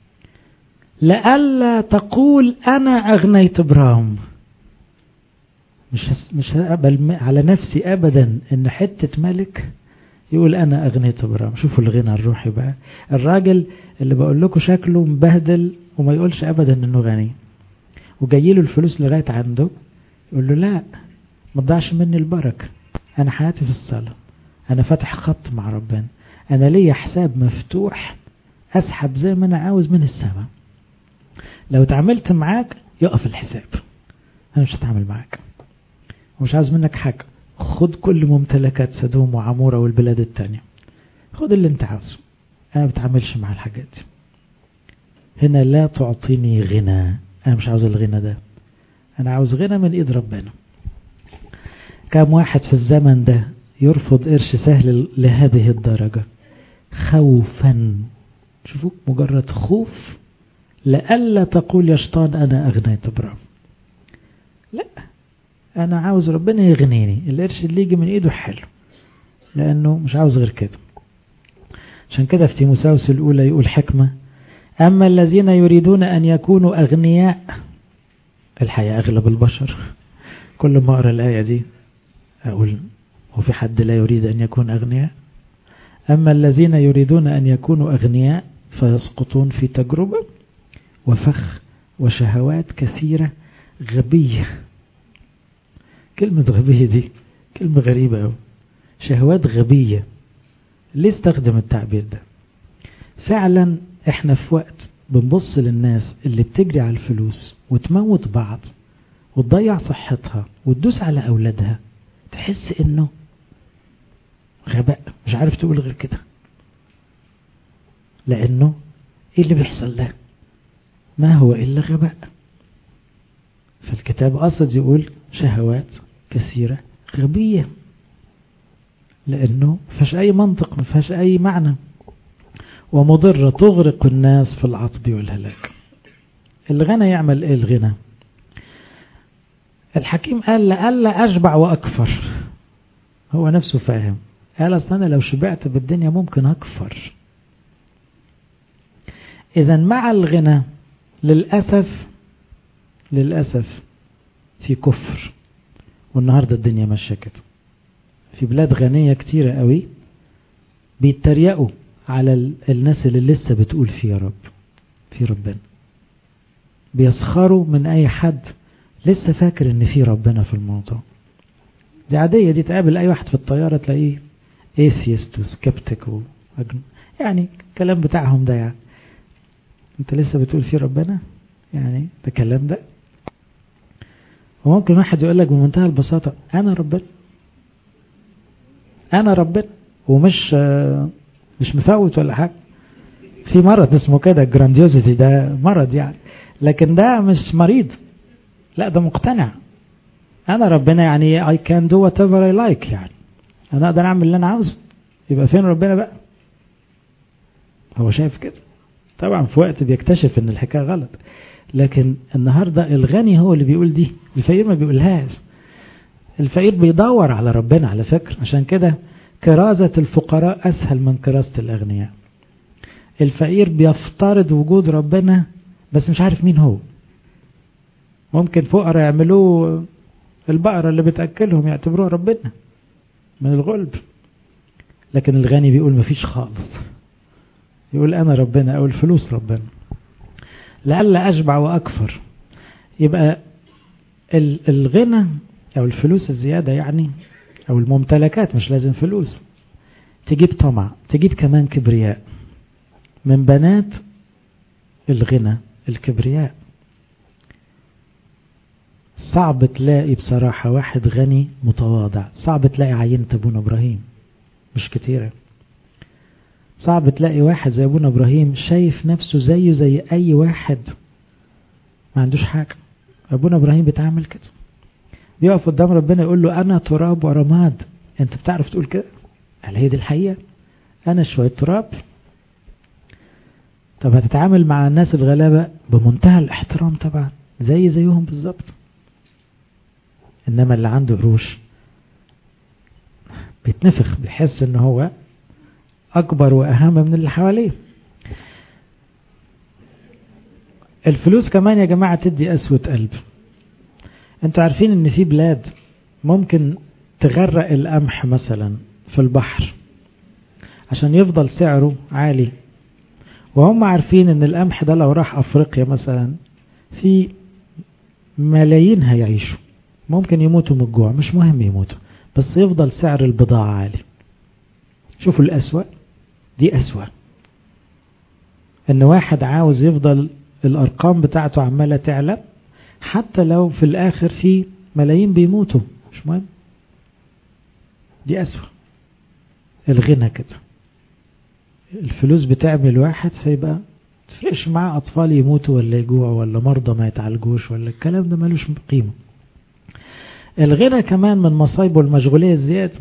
لألا تقول أنا أغنيت إبراهيم، مش مش هقبل على نفسي أبدا إن حتة ملك يقول أنا أغنيت إبراهيم. شوفوا الغنى الروحي بقى، الراجل اللي بقول لكم شكله مبهدل وما يقولش أبدا إنه غني، وجايله الفلوس لغاية عنده، يقول له لا ما تضيعش مني البركة، أنا حياتي في الصلاة، أنا فاتح خط مع ربنا، أنا ليا حساب مفتوح أسحب زي ما أنا عاوز من السماء. لو تعاملت معاك يقف الحساب، أنا مش هتعامل معاك ومش عاوز منك حاجة. خد كل ممتلكات سدوم وعمورة والبلاد التانية، خد اللي انت عاوزه، أنا بتعاملش مع الحاجات دي. هنا لا تعطيني غنى، أنا مش عاوز الغنى ده، أنا عاوز غنى من إيد ربنا. كم واحد في الزمن ده يرفض قرش سهل لهذه الدرجة خوفا، شوفوا مجرد خوف، لألا تقول يا شيطان أنا أغنيت إبراهيم. لا، أنا عاوز ربنا يغنيني، القرش اللي يجي من إيده حلو، لأنه مش عاوز غير كده. عشان كده في تيموثاوس الأولى يقول حكمة: أما الذين يريدون أن يكونوا أغنياء، الحقيقة أغلب البشر كل ما أقرأ الآية دي أقول هو في حد لا يريد أن يكون أغنياء؟ أما الذين يريدون أن يكونوا أغنياء فيسقطون في تجربة وفخ وشهوات كثيرة غبية. كلمة غبية دي كلمة غريبة أوي، شهوات غبية. ليه استخدم التعبير ده؟ فعلا احنا في وقت بنبص للناس اللي بتجري على الفلوس وتموت بعض وتضيع صحتها وتدوس على أولادها، تحس إنه غباء، مش عارف تقول غير كده. لأنه إيه اللي بيحصل ده؟ ما هو إلا غباء. فالكتاب قصد يقول شهوات كثيرة غبية، لأنه مفيهاش أي منطق، مفيهاش أي معنى، ومضرة تغرق الناس في العطب والهلاك. الغنى يعمل إيه الغنى؟ الحكيم قال لألا أشبع وأكفر. هو نفسه فاهم، قال أصلا أنا لو شبعت بالدنيا ممكن أكفر. إذا مع الغنى للأسف للأسف في كفر. والنهاردة الدنيا ماشية كده، في بلاد غنية كتيرة قوي بيتريقوا على الناس اللي لسه بتقول في يا رب، في ربنا. بيسخروا من أي حد لسه فاكر ان في ربنا في الموضوع. دي عادية، دي تقابل أي واحد في الطيارة تلاقيه atheist وskeptic و... يعني الكلام بتاعهم ده. يعني انت لسه بتقول في ربنا؟ يعني ده كلام ده. وممكن واحد يقول لك بمنتهى البساطة أنا ربنا، أنا ربنا، ومش مش مفوت ولا حاجة. في مرض اسمه كده الجرانديوزيتي، ده مرض يعني، لكن ده مش مريض، لا ده مقتنع. أنا ربنا يعني I can do whatever I like، يعني أنا أقدر أعمل اللي أنا عاوزه. يبقى فين ربنا بقى؟ هو شايف كده. طبعا في وقت بيكتشف ان الحكاية غلط، لكن النهاردة الغني هو اللي بيقول دي، الفقير ما بيقولهاش. الفقير بيدور على ربنا على فكرة، عشان كده كرازة الفقراء أسهل من كرازة الأغنياء. الفقير بيفترض وجود ربنا بس مش عارف مين هو. ممكن فقراء يعملوه البقرة اللي بتأكلهم يعتبروها ربنا من الغلب، لكن الغني بيقول مفيش خالص، يقول أنا ربنا أو الفلوس ربنا. لألا أشبع وأكفر. يبقى الغنى أو الفلوس الزيادة يعني، أو الممتلكات، مش لازم فلوس، تجيب طمع، تجيب كمان كبرياء. من بنات الغنى الكبرياء. صعب تلاقي بصراحة واحد غني متواضع، صعب تلاقي عينة أبونا إبراهيم، مش كتيرة. صعب تلاقي واحد زي أبونا إبراهيم شايف نفسه زيه زي أي واحد ما عندوش حاجة. أبونا إبراهيم بيتعامل كده، بيقف قدام ربنا يقول له أنا تراب ورماد. أنت بتعرف تقول كده؟ قال هي دي الحقيقة، أنا شوية تراب. طب هتتعامل مع الناس الغلابة بمنتهى الاحترام طبعا، زي زيهم بالظبط. إنما اللي عنده قروش بيتنفخ، بيحس إن هو أكبر وأهم من اللي حواليه. الفلوس كمان يا جماعة تدي قسوة قلب. انتوا عارفين ان في بلاد ممكن تغرق القمح مثلا في البحر عشان يفضل سعره عالي، وهم عارفين ان القمح ده لو راح افريقيا مثلا في ملايين هيعيشوا، ممكن يموتوا من الجوع، مش مهم يموتوا، بس يفضل سعر البضاعة عالي. شوفوا الأسوأ دي، أسوأ ان واحد عاوز يفضل الأرقام بتاعته عمالة تعلى حتى لو في الآخر في ملايين بيموتوا، مش مهم. دي أسوأ. الغنى كده، الفلوس بتعمل واحد فيبقى تفرقش معاه أطفال يموتوا ولا يجوعوا ولا مرضى ما يتعالجوش ولا الكلام ده مالوش قيمة. الغنى كمان من مصايبه المشغولية الزيادة،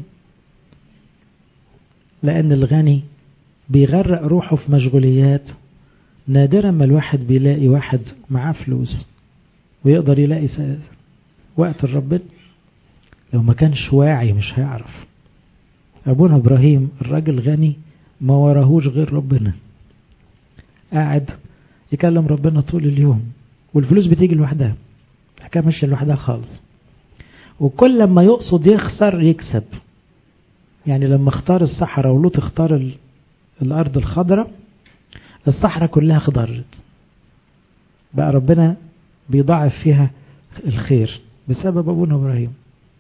لأن الغني بيغرق روحه في مشغوليات. نادرا ما الواحد بيلاقي واحد معاه فلوس ويقدر يلاقي وقت الرب. لو ما كانش واعي مش هيعرف. أبونا إبراهيم الراجل غني ما وراهوش غير ربنا، قاعد يكلم ربنا طول اليوم، والفلوس بتيجي لوحدها، حكاية ماشية لوحدها خالص. وكل لما يقصد يخسر يكسب. يعني لما اختار الصحراء ولوط اختار الأرض الخضراء، الصحراء كلها خضرت، بقى ربنا بيضاعف فيها الخير بسبب أبونا إبراهيم.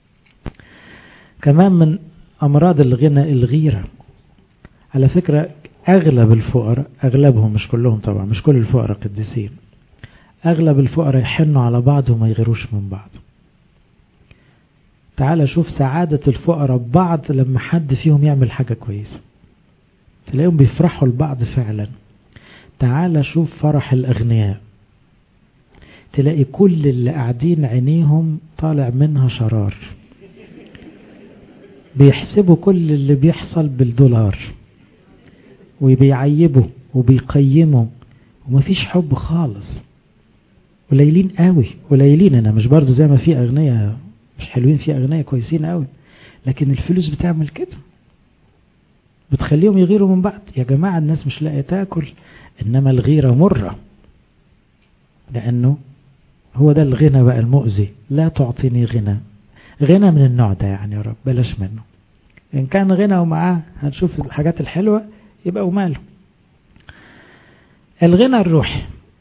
كمان من أمراض الغنى الغيرة. على فكرة أغلب الفقراء، أغلبهم مش كلهم طبعا، مش كل الفقراء قديسين، أغلب الفقراء يحنوا على بعض وما يغيروش من بعض. تعال شوف سعادة الفقراء ببعض لما حد فيهم يعمل حاجة كويسة، تلاقيهم بيفرحوا لبعض فعلا. تعال شوف فرح الأغنياء، تلاقي كل اللي قاعدين عينيهم طالع منها شرار، بيحسبوا كل اللي بيحصل بالدولار وبيعيبوا وبيقيموا ومفيش حب خالص، قليلين قوي قليلين. انا مش برضو زي ما في اغنياء مش حلوين، في اغنياء كويسين قوي، لكن الفلوس بتعمل كده، بتخليهم يغيروا من بعض. يا جماعة الناس مش لاقيه تاكل، انما الغيرة مرة، لانه هو ده الغنى بقى المؤذي. لا تعطيني غنى، غنى من النوع ده يعني يا رب بلاش منه. ان كان غنى ومعاه هنشوف الحاجات الحلوة يبقى وماله. الغنى الروحي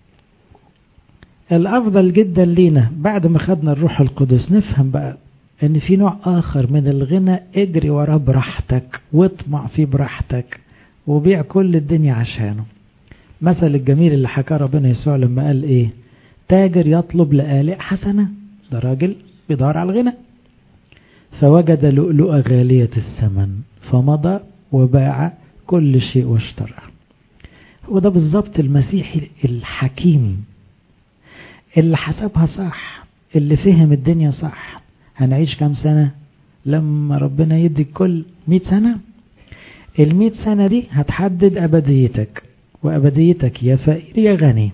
الافضل جدا لينا بعد ما خدنا الروح القدس، نفهم بقى ان في نوع اخر من الغنى اجري وراه براحتك واطمع فيه براحتك وبيع كل الدنيا عشانه. مثل الجميل اللي حكاه ربنا يسوع لما قال ايه؟ تاجر يطلب لآلئ حسنة، ده راجل بيدور على الغنى، فوجد لؤلؤة غالية الثمن فمضى وباع كل شيء واشترى. هو ده بالظبط المسيحي الحكيم اللي حسبها صح، اللي فهم الدنيا صح. هنعيش كام سنة لما ربنا يدي كل مئة سنة؟ المئة سنة دي هتحدد أبديتك، وأبديتك يا فقير يا غني،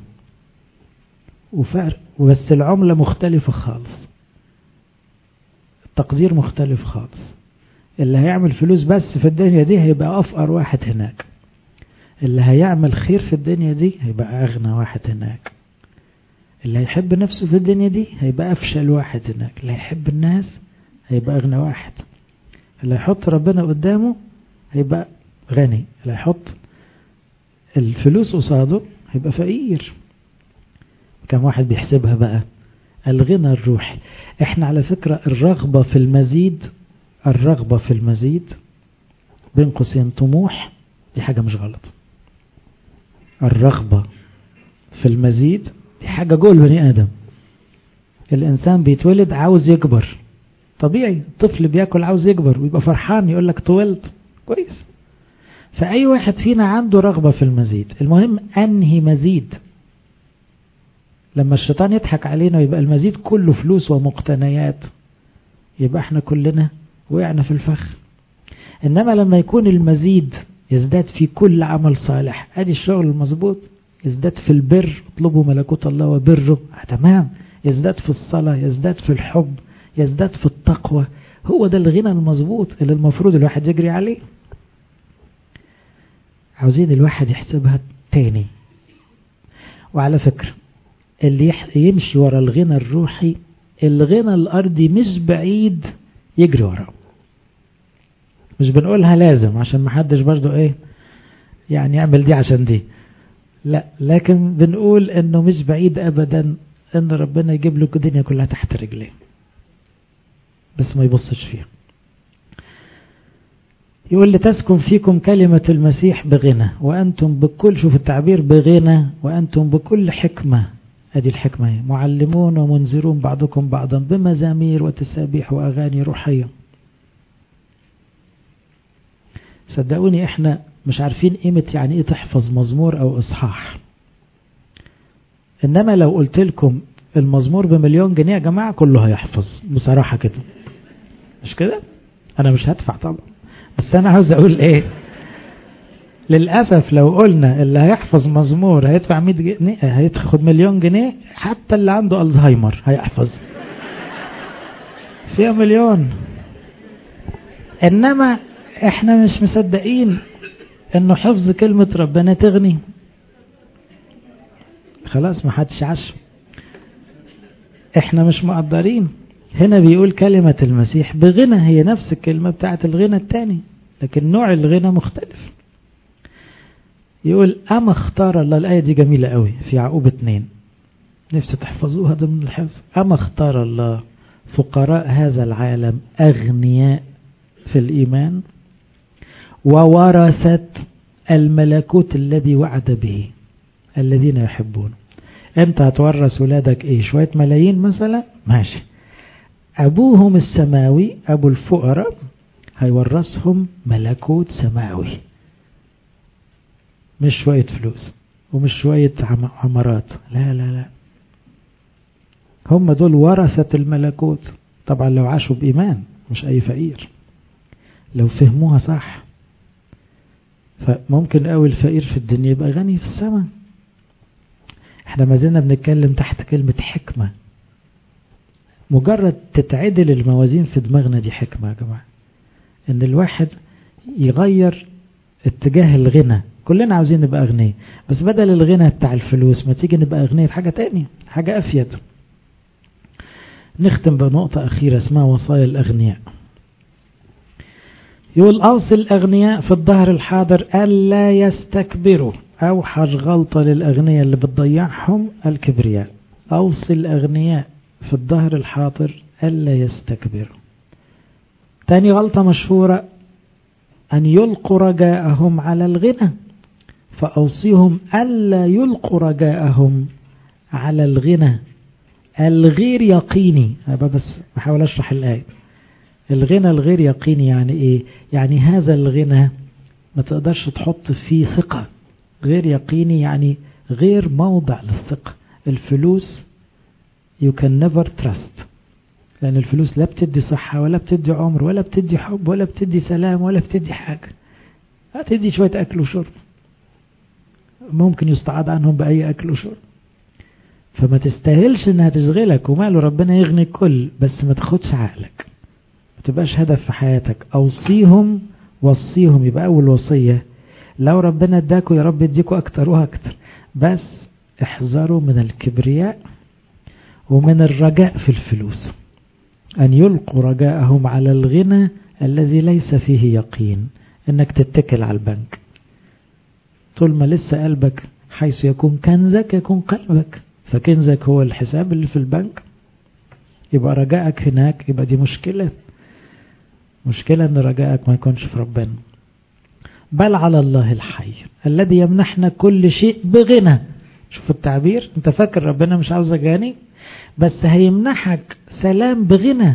وفرق وبس العملة مختلفة خالص، التقدير مختلف خالص. اللي هيعمل فلوس بس في الدنيا دي هيبقى أفقر واحد هناك، اللي هيعمل خير في الدنيا دي هيبقى أغنى واحد هناك، اللي هيحب نفسه في الدنيا دي هيبقى أفشل واحد هناك، اللي هيحب الناس هيبقى أغنى واحد، اللي هيحط ربنا قدامه هيبقى غني، اللي هيحط الفلوس قصاده هيبقى فقير. كم واحد بيحسبها بقى؟ الغنى الروحي. احنا على فكرة الرغبة في المزيد، الرغبة في المزيد بين قوسين طموح، دي حاجة مش غلط. الرغبة في المزيد دي حاجة جوه البني آدم. الإنسان بيتولد عاوز يكبر، طبيعي. الطفل بياكل عاوز يكبر ويبقى فرحان، يقول لك طولت كويس. فأي واحد فينا عنده رغبة في المزيد. المهم أنهي مزيد. لما الشيطان يضحك علينا ويبقى المزيد كله فلوس ومقتنيات، يبقى احنا كلنا وقعنا في الفخ. إنما لما يكون المزيد يزداد في كل عمل صالح، ادي الشغل المظبوط. يزداد في البر، اطلبوا ملكوت الله وبره، تمام. يزداد في الصلاة، يزداد في الحب، يزداد في التقوى. هو ده الغنى المظبوط اللي المفروض الواحد يجري عليه. عاوزين الواحد يحسبها تاني. وعلى فكرة اللي يمشي ورا الغنى الروحي، الغنى الأرضي مش بعيد يجري وراه. مش بنقولها لازم عشان محدش برضو ايه يعني يعمل دي عشان دي، لا، لكن بنقول انه مش بعيد ابدا ان ربنا يجيب له الدنيا كلها تحت رجليه، بس ما يبصش فيها. يقول لتسكن فيكم كلمة المسيح بغنى وأنتم بكل، شوف التعبير، بغنى وأنتم بكل حكمة. هذه الحكمة معلمون ومنذرون بعضكم بعضا بمزامير وتسابيح وأغاني روحية. صدقوني احنا مش عارفين قيمة يعني ايه تحفظ مزمور او اصحاح. انما لو قلت لكم المزمور بمليون جنيه يا جماعة كله هيحفظ بصراحة كده، مش كده؟ انا مش هدفع طبعا، بس انا عاوز اقول ايه، للأسف لو قلنا اللي هيحفظ مزمور هيدفع مية جنيه هياخد مليون جنيه، حتى اللي عنده الزهايمر هيحفظ فيها مليون. انما احنا مش مصدقين انه حفظ كلمة ربنا تغني. خلاص ما حدش عاش، احنا مش مقدرين. هنا بيقول كلمة المسيح بغنى، هي نفس الكلمة بتاعت الغنى التاني، لكن نوع الغنى مختلف. يقول أما اختار الله، الآية دي جميلة قوي في يعقوب اتنين، نفسي تحفظوها ضمن الحفظ. أما اختار الله فقراء هذا العالم أغنياء في الإيمان وورثة الملكوت الذي وعد به الذين يحبون. انت هتورث ولادك ايه؟ شوية ملايين مثلا؟ ماشي. ابوهم السماوي، ابو الفقراء، هيورثهم ملكوت سماوي، مش شوية فلوس. ومش شوية عمارات. لا لا لا، هم دول ورثة الملكوت. طبعا لو عاشوا بإيمان، مش أي فقير، لو فهموها صح. فممكن قوي الفقير في الدنيا يبقى غني في السماء. احنا ما زلنا بنتكلم تحت كلمة حكمة. مجرد تتعدل الموازين في دماغنا دي حكمة يا جماعة. ان الواحد يغير اتجاه الغنى. كلنا عاوزين نبقى أغنياء، بس بدل الغنى بتاع الفلوس ما تيجي نبقى أغنياء في حاجة تانية، حاجة أفيد. نختم بنقطة أخيرة اسمها وصايا الأغنياء. يقول أوصي الأغنياء في الظهر الحاضر ألا يستكبروا. أوحش غلطة للأغنياء اللي بتضيعهم الكبرياء. أوصي الأغنياء في الظهر الحاضر ألا يستكبروا. تاني غلطة مشهورة أن يلقوا رجاءهم على الغنى. فأوصيهم ألا يلقوا رجاءهم على الغنى الغير يقيني. بس بحاول أشرح الآية. الغنى الغير يقيني يعني إيه؟ يعني هذا الغنى ما تقدرش تحط فيه ثقة. غير يقيني يعني غير موضع للثقة. الفلوس you can never trust، لأن الفلوس لا بتدي صحة ولا بتدي عمر ولا بتدي حب ولا بتدي سلام ولا بتدي حاجة. هتدي شوية أكل وشرب، ممكن يستعاض عنهم بأي أكل وشرب. فما تستاهلش انها تشغلك، وماله ربنا يغني الكل، بس ما تاخدش عقلك، ما تبقاش هدف في حياتك. أوصيهم، وصيهم يبقى أول وصية. لو ربنا اداكوا يا رب يديكوا أكتر وأكتر، بس احذروا من الكبرياء ومن الرجاء في الفلوس. أن يلقوا رجاءهم على الغنى الذي ليس فيه يقين. انك تتكل على البنك. طول ما لسه قلبك حيث يكون كنزك يكون قلبك. فكنزك هو الحساب اللي في البنك، يبقى رجاءك هناك، يبقى دي مشكلة. مشكلة ان رجاءك ما يكونش في ربنا. بل على الله الحي الذي يمنحنا كل شيء بغنى. شوف التعبير، انت فاكر ربنا مش عاوزك غني، بس هيمنحك سلام بغنى.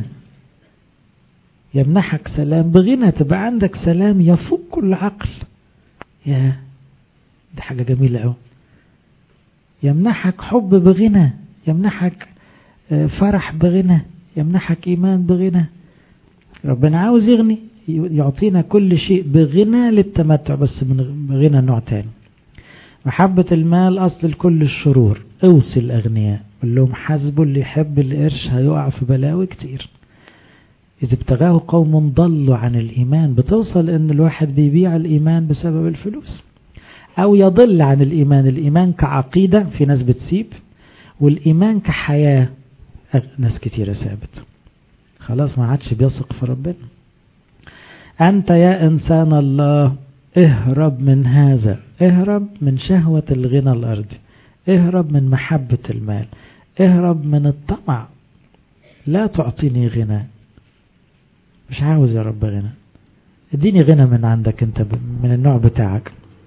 يمنحك سلام بغنى، تبقى عندك سلام يفوق كل عقل. يا دي حاجة جميلة قوي. يمنحك حب بغنى، يمنحك فرح بغنى، يمنحك إيمان بغنى. ربنا عاوز يغني، يعطينا كل شيء بغنى للتمتع، بس من غنى نوع تاني. محبة المال أصل لكل الشرور. اوصي الأغنياء، قل لهم حسبوا اللي يحب القرش هيقع في بلاوي كتير. إذا ابتغاه قوم ضلوا عن الإيمان. بتوصل إن الواحد بيبيع الإيمان بسبب الفلوس، أو يضل عن الإيمان. الإيمان كعقيدة في ناس بتسيب، والإيمان كحياة ناس كتيرة سابت. خلاص ما عادش بيثق في ربنا. أنت يا إنسان الله اهرب من هذا. اهرب من شهوة الغنى الأرضي، اهرب من محبة المال، اهرب من الطمع. لا تعطيني غنى، مش عاوز يا رب غنى. اديني غنى من عندك انت، من النوع بتاعك.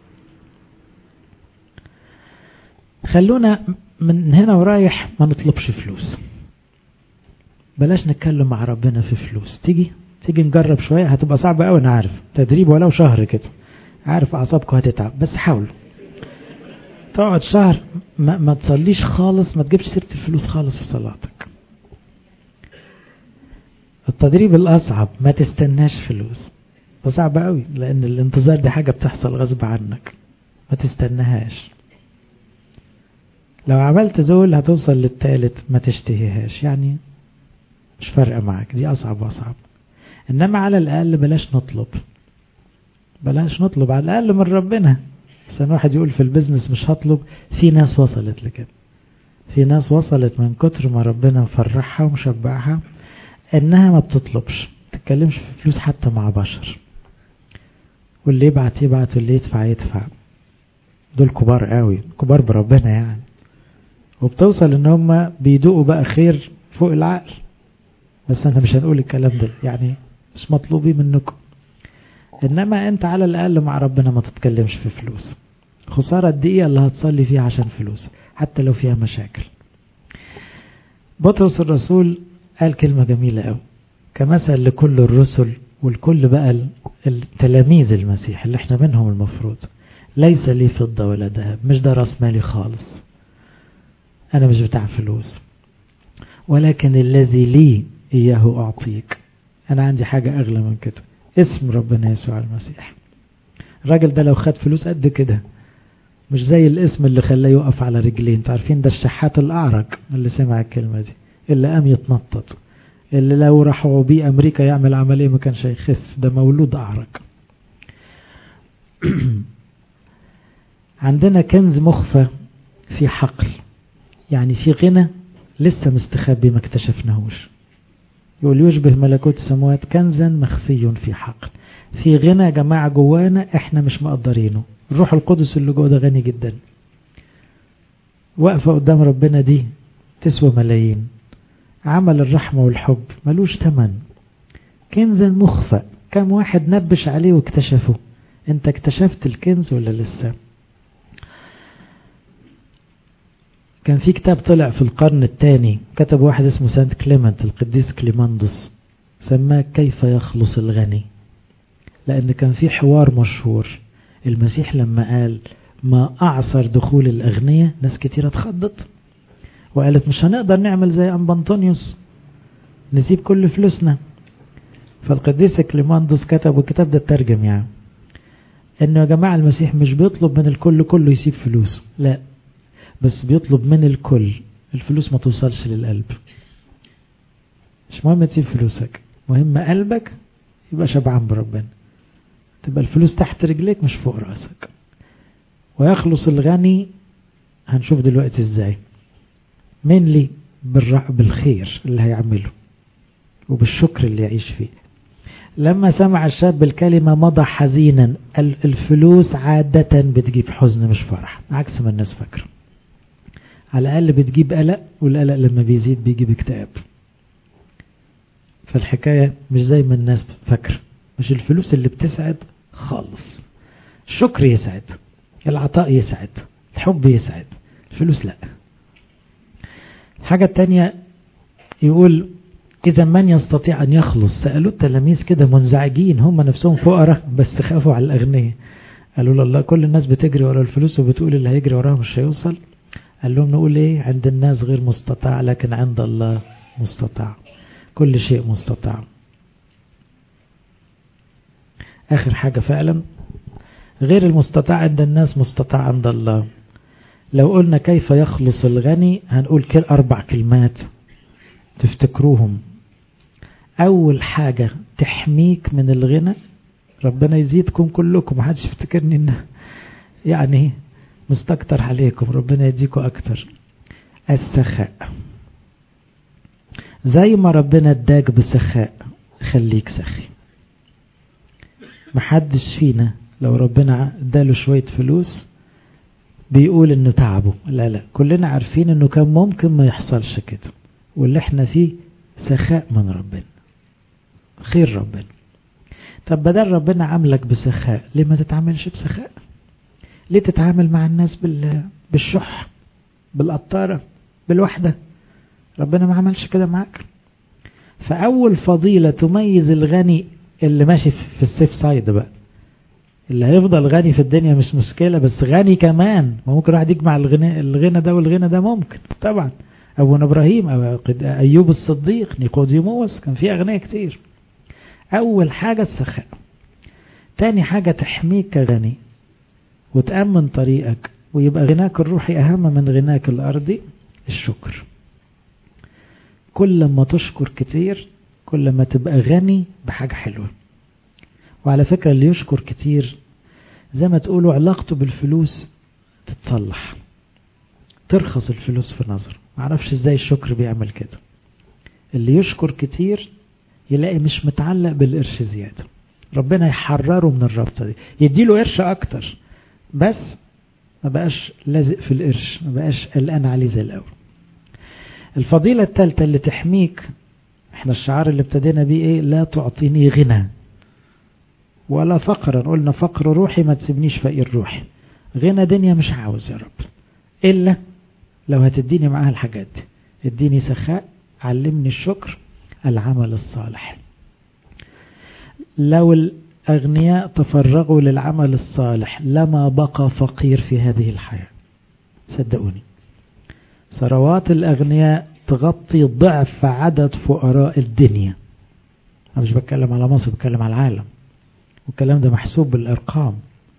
خلونا من هنا ورايح ما نطلبش فلوس. بلاش نتكلم مع ربنا في فلوس. تيجي تيجي نجرب شوية. هتبقى صعبة قوي، انا عارف، تدريب ولو شهر كده. عارف اعصابكم هتتعب، بس حاولوا. تقعد شهر ما, ما تصليش خالص، ما تجيبش سيرة الفلوس خالص في صلاتك. التدريب الأصعب ما تستناش فلوس. صعب قوي، لأن الانتظار دي حاجة بتحصل غصب عنك، ما تستناهاش. لو عملت دول هتوصل للثالث ما تشتهيهاش، يعني مش فارقة معك. دي أصعب وأصعب. إنما على الأقل بلاش نطلب، بلاش نطلب على الأقل من ربنا. عشان واحد يقول في البزنس مش هطلب. في ناس وصلت لكده، في ناس وصلت من كتر ما ربنا مفرحها ومشبعها انها ما بتطلبش، تتكلمش في فلوس حتى مع بشر. واللي يبعت يبعت واللي يدفع يدفع. دول كبار قوي، كبار بربنا يعني. وبتوصل ان هم بيدوقوا بقى خير فوق العقل. بس احنا مش هنقول الكلام ده، يعني مش مطلوبي منكم. انما انت على الاقل مع ربنا ما تتكلمش في فلوس. خسارة الدقيقة اللي هتصلي فيها عشان فلوس، حتى لو فيها مشاكل. بطرس الرسول قال كلمة جميلة قوي، كمثل لكل الرسل والكل بقى التلاميذ المسيح اللي احنا منهم المفروض. ليس لي فضة ولا ذهب، مش ده راس مالي خالص، أنا مش بتاع فلوس، ولكن الذي لي إياه أعطيك. أنا عندي حاجة أغلى من كده، اسم ربنا يسوع المسيح. الراجل ده لو خد فلوس قد كده مش زي الاسم اللي خلاه يقف على رجلين. تعرفين ده الشحات الأعرج اللي سمع الكلمة دي، اللي قام يتنطط، اللي لو راحوا بيه أمريكا يعمل عملية ما كانش هيخف، ده مولود أعرج. عندنا كنز مخفى في حقل، يعني في غنى لسه مستخبي ما اكتشفناهوش. يقول يشبه ملكوت السماوات كنزا مخفي في حقل. في غنى يا جماعة جوانا احنا مش مقدرينه. الروح القدس اللي جوه ده غني جدا، واقفة قدام ربنا دي تسوى ملايين. عمل الرحمة والحب ملوش تمن، كنزا مخفى. كم واحد نبش عليه واكتشفه؟ انت اكتشفت الكنز ولا لسه؟ كان في كتاب طلع في القرن الثاني، كتب واحد اسمه سانت كليمنت، القديس كليماندوس، سماه كيف يخلص الغني. لأن كان في حوار مشهور، المسيح لما قال ما أعصر دخول الأغنياء، ناس كتيرة اتخضت وقالت مش هنقدر نعمل زي أنبا أنطونيوس نسيب كل فلوسنا. فالقديس كليماندوس كتب، والكتاب ده الترجم، يعني انه يا جماعة المسيح مش بيطلب من الكل كله يسيب فلوسه، لا، بس بيطلب من الكل الفلوس ما توصلش للقلب. مش مهم تسيب فلوسك، مهم قلبك يبقى شبعان بربنا، تبقى الفلوس تحت رجليك مش فوق راسك. ويخلص الغني هنشوف دلوقتي ازاي. من لي بالخير اللي هيعمله وبالشكر اللي يعيش فيه. لما سمع الشاب الكلمة مضى حزينا. الفلوس عادة بتجيب حزن مش فرح، عكس ما الناس فاكرة. على الأقل بتجيب قلق، والقلق لما بيزيد بيجيب اكتئاب. فالحكاية مش زي ما الناس فاكرة. مش الفلوس اللي بتسعد خالص. الشكر يسعد، العطاء يسعد، الحب يسعد، الفلوس لا. الحاجة التانية يقول إذا من يستطيع أن يخلص. سألوا التلاميذ كده منزعجين، هم نفسهم فقراء بس خافوا على الأغنياء. قالوا الله كل الناس بتجري ورا الفلوس وبتقول اللي هيجري وراها مش هيوصل. قال لهم نقول ايه؟ عند الناس غير مستطاع لكن عند الله مستطاع. كل شيء مستطاع. آخر حاجة فعلا، غير المستطاع عند الناس مستطاع عند الله. لو قلنا كيف يخلص الغني هنقول كل أربع كلمات تفتكروهم. أول حاجة تحميك من الغنى، ربنا يزيدكم كلكم، محدش يفتكرني إنه يعني مستكتر عليكم، ربنا يديكم أكتر. السخاء، زي ما ربنا اداك بسخاء خليك سخي. محدش فينا لو ربنا اداله شوية فلوس بيقول انه تعبه، لا لا، كلنا عارفين انه كان ممكن ما يحصلش كده، واللي احنا فيه سخاء من ربنا، خير ربنا. طب بدل ربنا عاملك بسخاء ليه ما تتعاملش بسخاء؟ ليه تتعامل مع الناس بالشح بالقطارة بالوحدة؟ ربنا ما عملش كده معاك. فأول فضيلة تميز الغني اللي ماشي في السيف سايد بقى، اللي هيفضل غني في الدنيا مش مشكلة، بس غني كمان. ممكن واحد يجمع الغنى الغنى ده والغنى ده، ممكن طبعا. أبونا إبراهيم، أيوب الصديق، نيقوديموس، كان فيه أغنياء كتير. أول حاجة السخاء. تاني حاجة تحميك كغني وتأمن طريقك ويبقى غناك الروحي أهم من غناك الأرضي، الشكر. كل ما تشكر كتير كل ما تبقى غني بحاجة حلوة. وعلى فكرة اللي يشكر كتير زي ما تقولوا علاقته بالفلوس تتصلح، ترخص الفلوس في نظر. معرفش ازاي الشكر بيعمل كده. اللي يشكر كتير يلاقي مش متعلق بالقرش زيادة، ربنا يحرره من الرابطة دي، يديله قرش اكتر بس ما بقاش لازق في القرش، ما بقاش قلقان عليه زي الاول. الفضيلة الثالثة اللي تحميك، احنا الشعار اللي ابتدينا بيه ايه؟ لا تعطيني غنى ولا فقرا. قلنا فقر روحي ما تسيبنيش فقير روحي. غنى دنيا مش عاوز يا رب، إلا لو هتديني معاها الحاجات دي. اديني سخاء، علمني الشكر، العمل الصالح. لو أغنياء تفرغوا للعمل الصالح لما بقى فقير في هذه الحياة. صدقوني ثروات الأغنياء تغطي ضعف عدد فقراء الدنيا. أنا مش بتكلم على مصر، بتكلم على العالم، والكلام ده محسوب بالأرقام.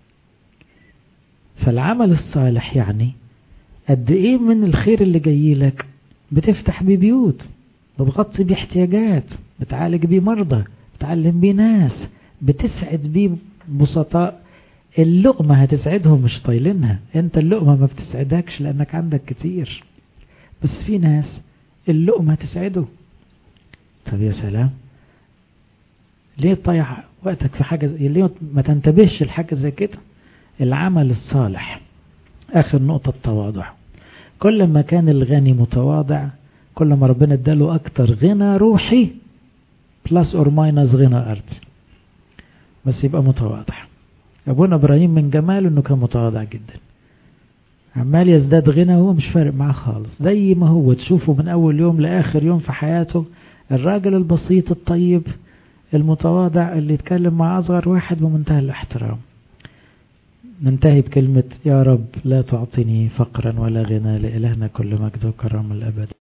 فالعمل الصالح يعني قد إيه من الخير اللي جاي لك بتفتح بيه بيوت، بتغطي بيه احتياجات، بتعالج بيه مرضى، بتعلم بيه ناس، بتسعد بيه بسطاء. اللقمة هتسعدهم مش طايلينها، انت اللقمة ما بتسعدكش لانك عندك كتير، بس في ناس اللقمة هتسعده. طب يا سلام، ليه تضيع وقتك في حاجة؟ ليه ما تنتبهش لحاجة زي كده؟ العمل الصالح. اخر نقطة، التواضع. كل ما كان الغني متواضع كل ما ربنا اداله اكتر غنى روحي بلس اور ماينس غنى ارضي، بس يبقى متواضع. ابونا ابراهيم من جماله انه كان متواضع جدا، عمال يزداد غنى وهو مش فارق معاه خالص، زي ما هو تشوفه من اول يوم لاخر يوم في حياته، الراجل البسيط الطيب المتواضع اللي يتكلم مع اصغر واحد بمنتهى الاحترام. ننتهي بكلمة: يا رب لا تعطيني فقرا ولا غنى، لإلهنا كل مجد وكرم الأبد.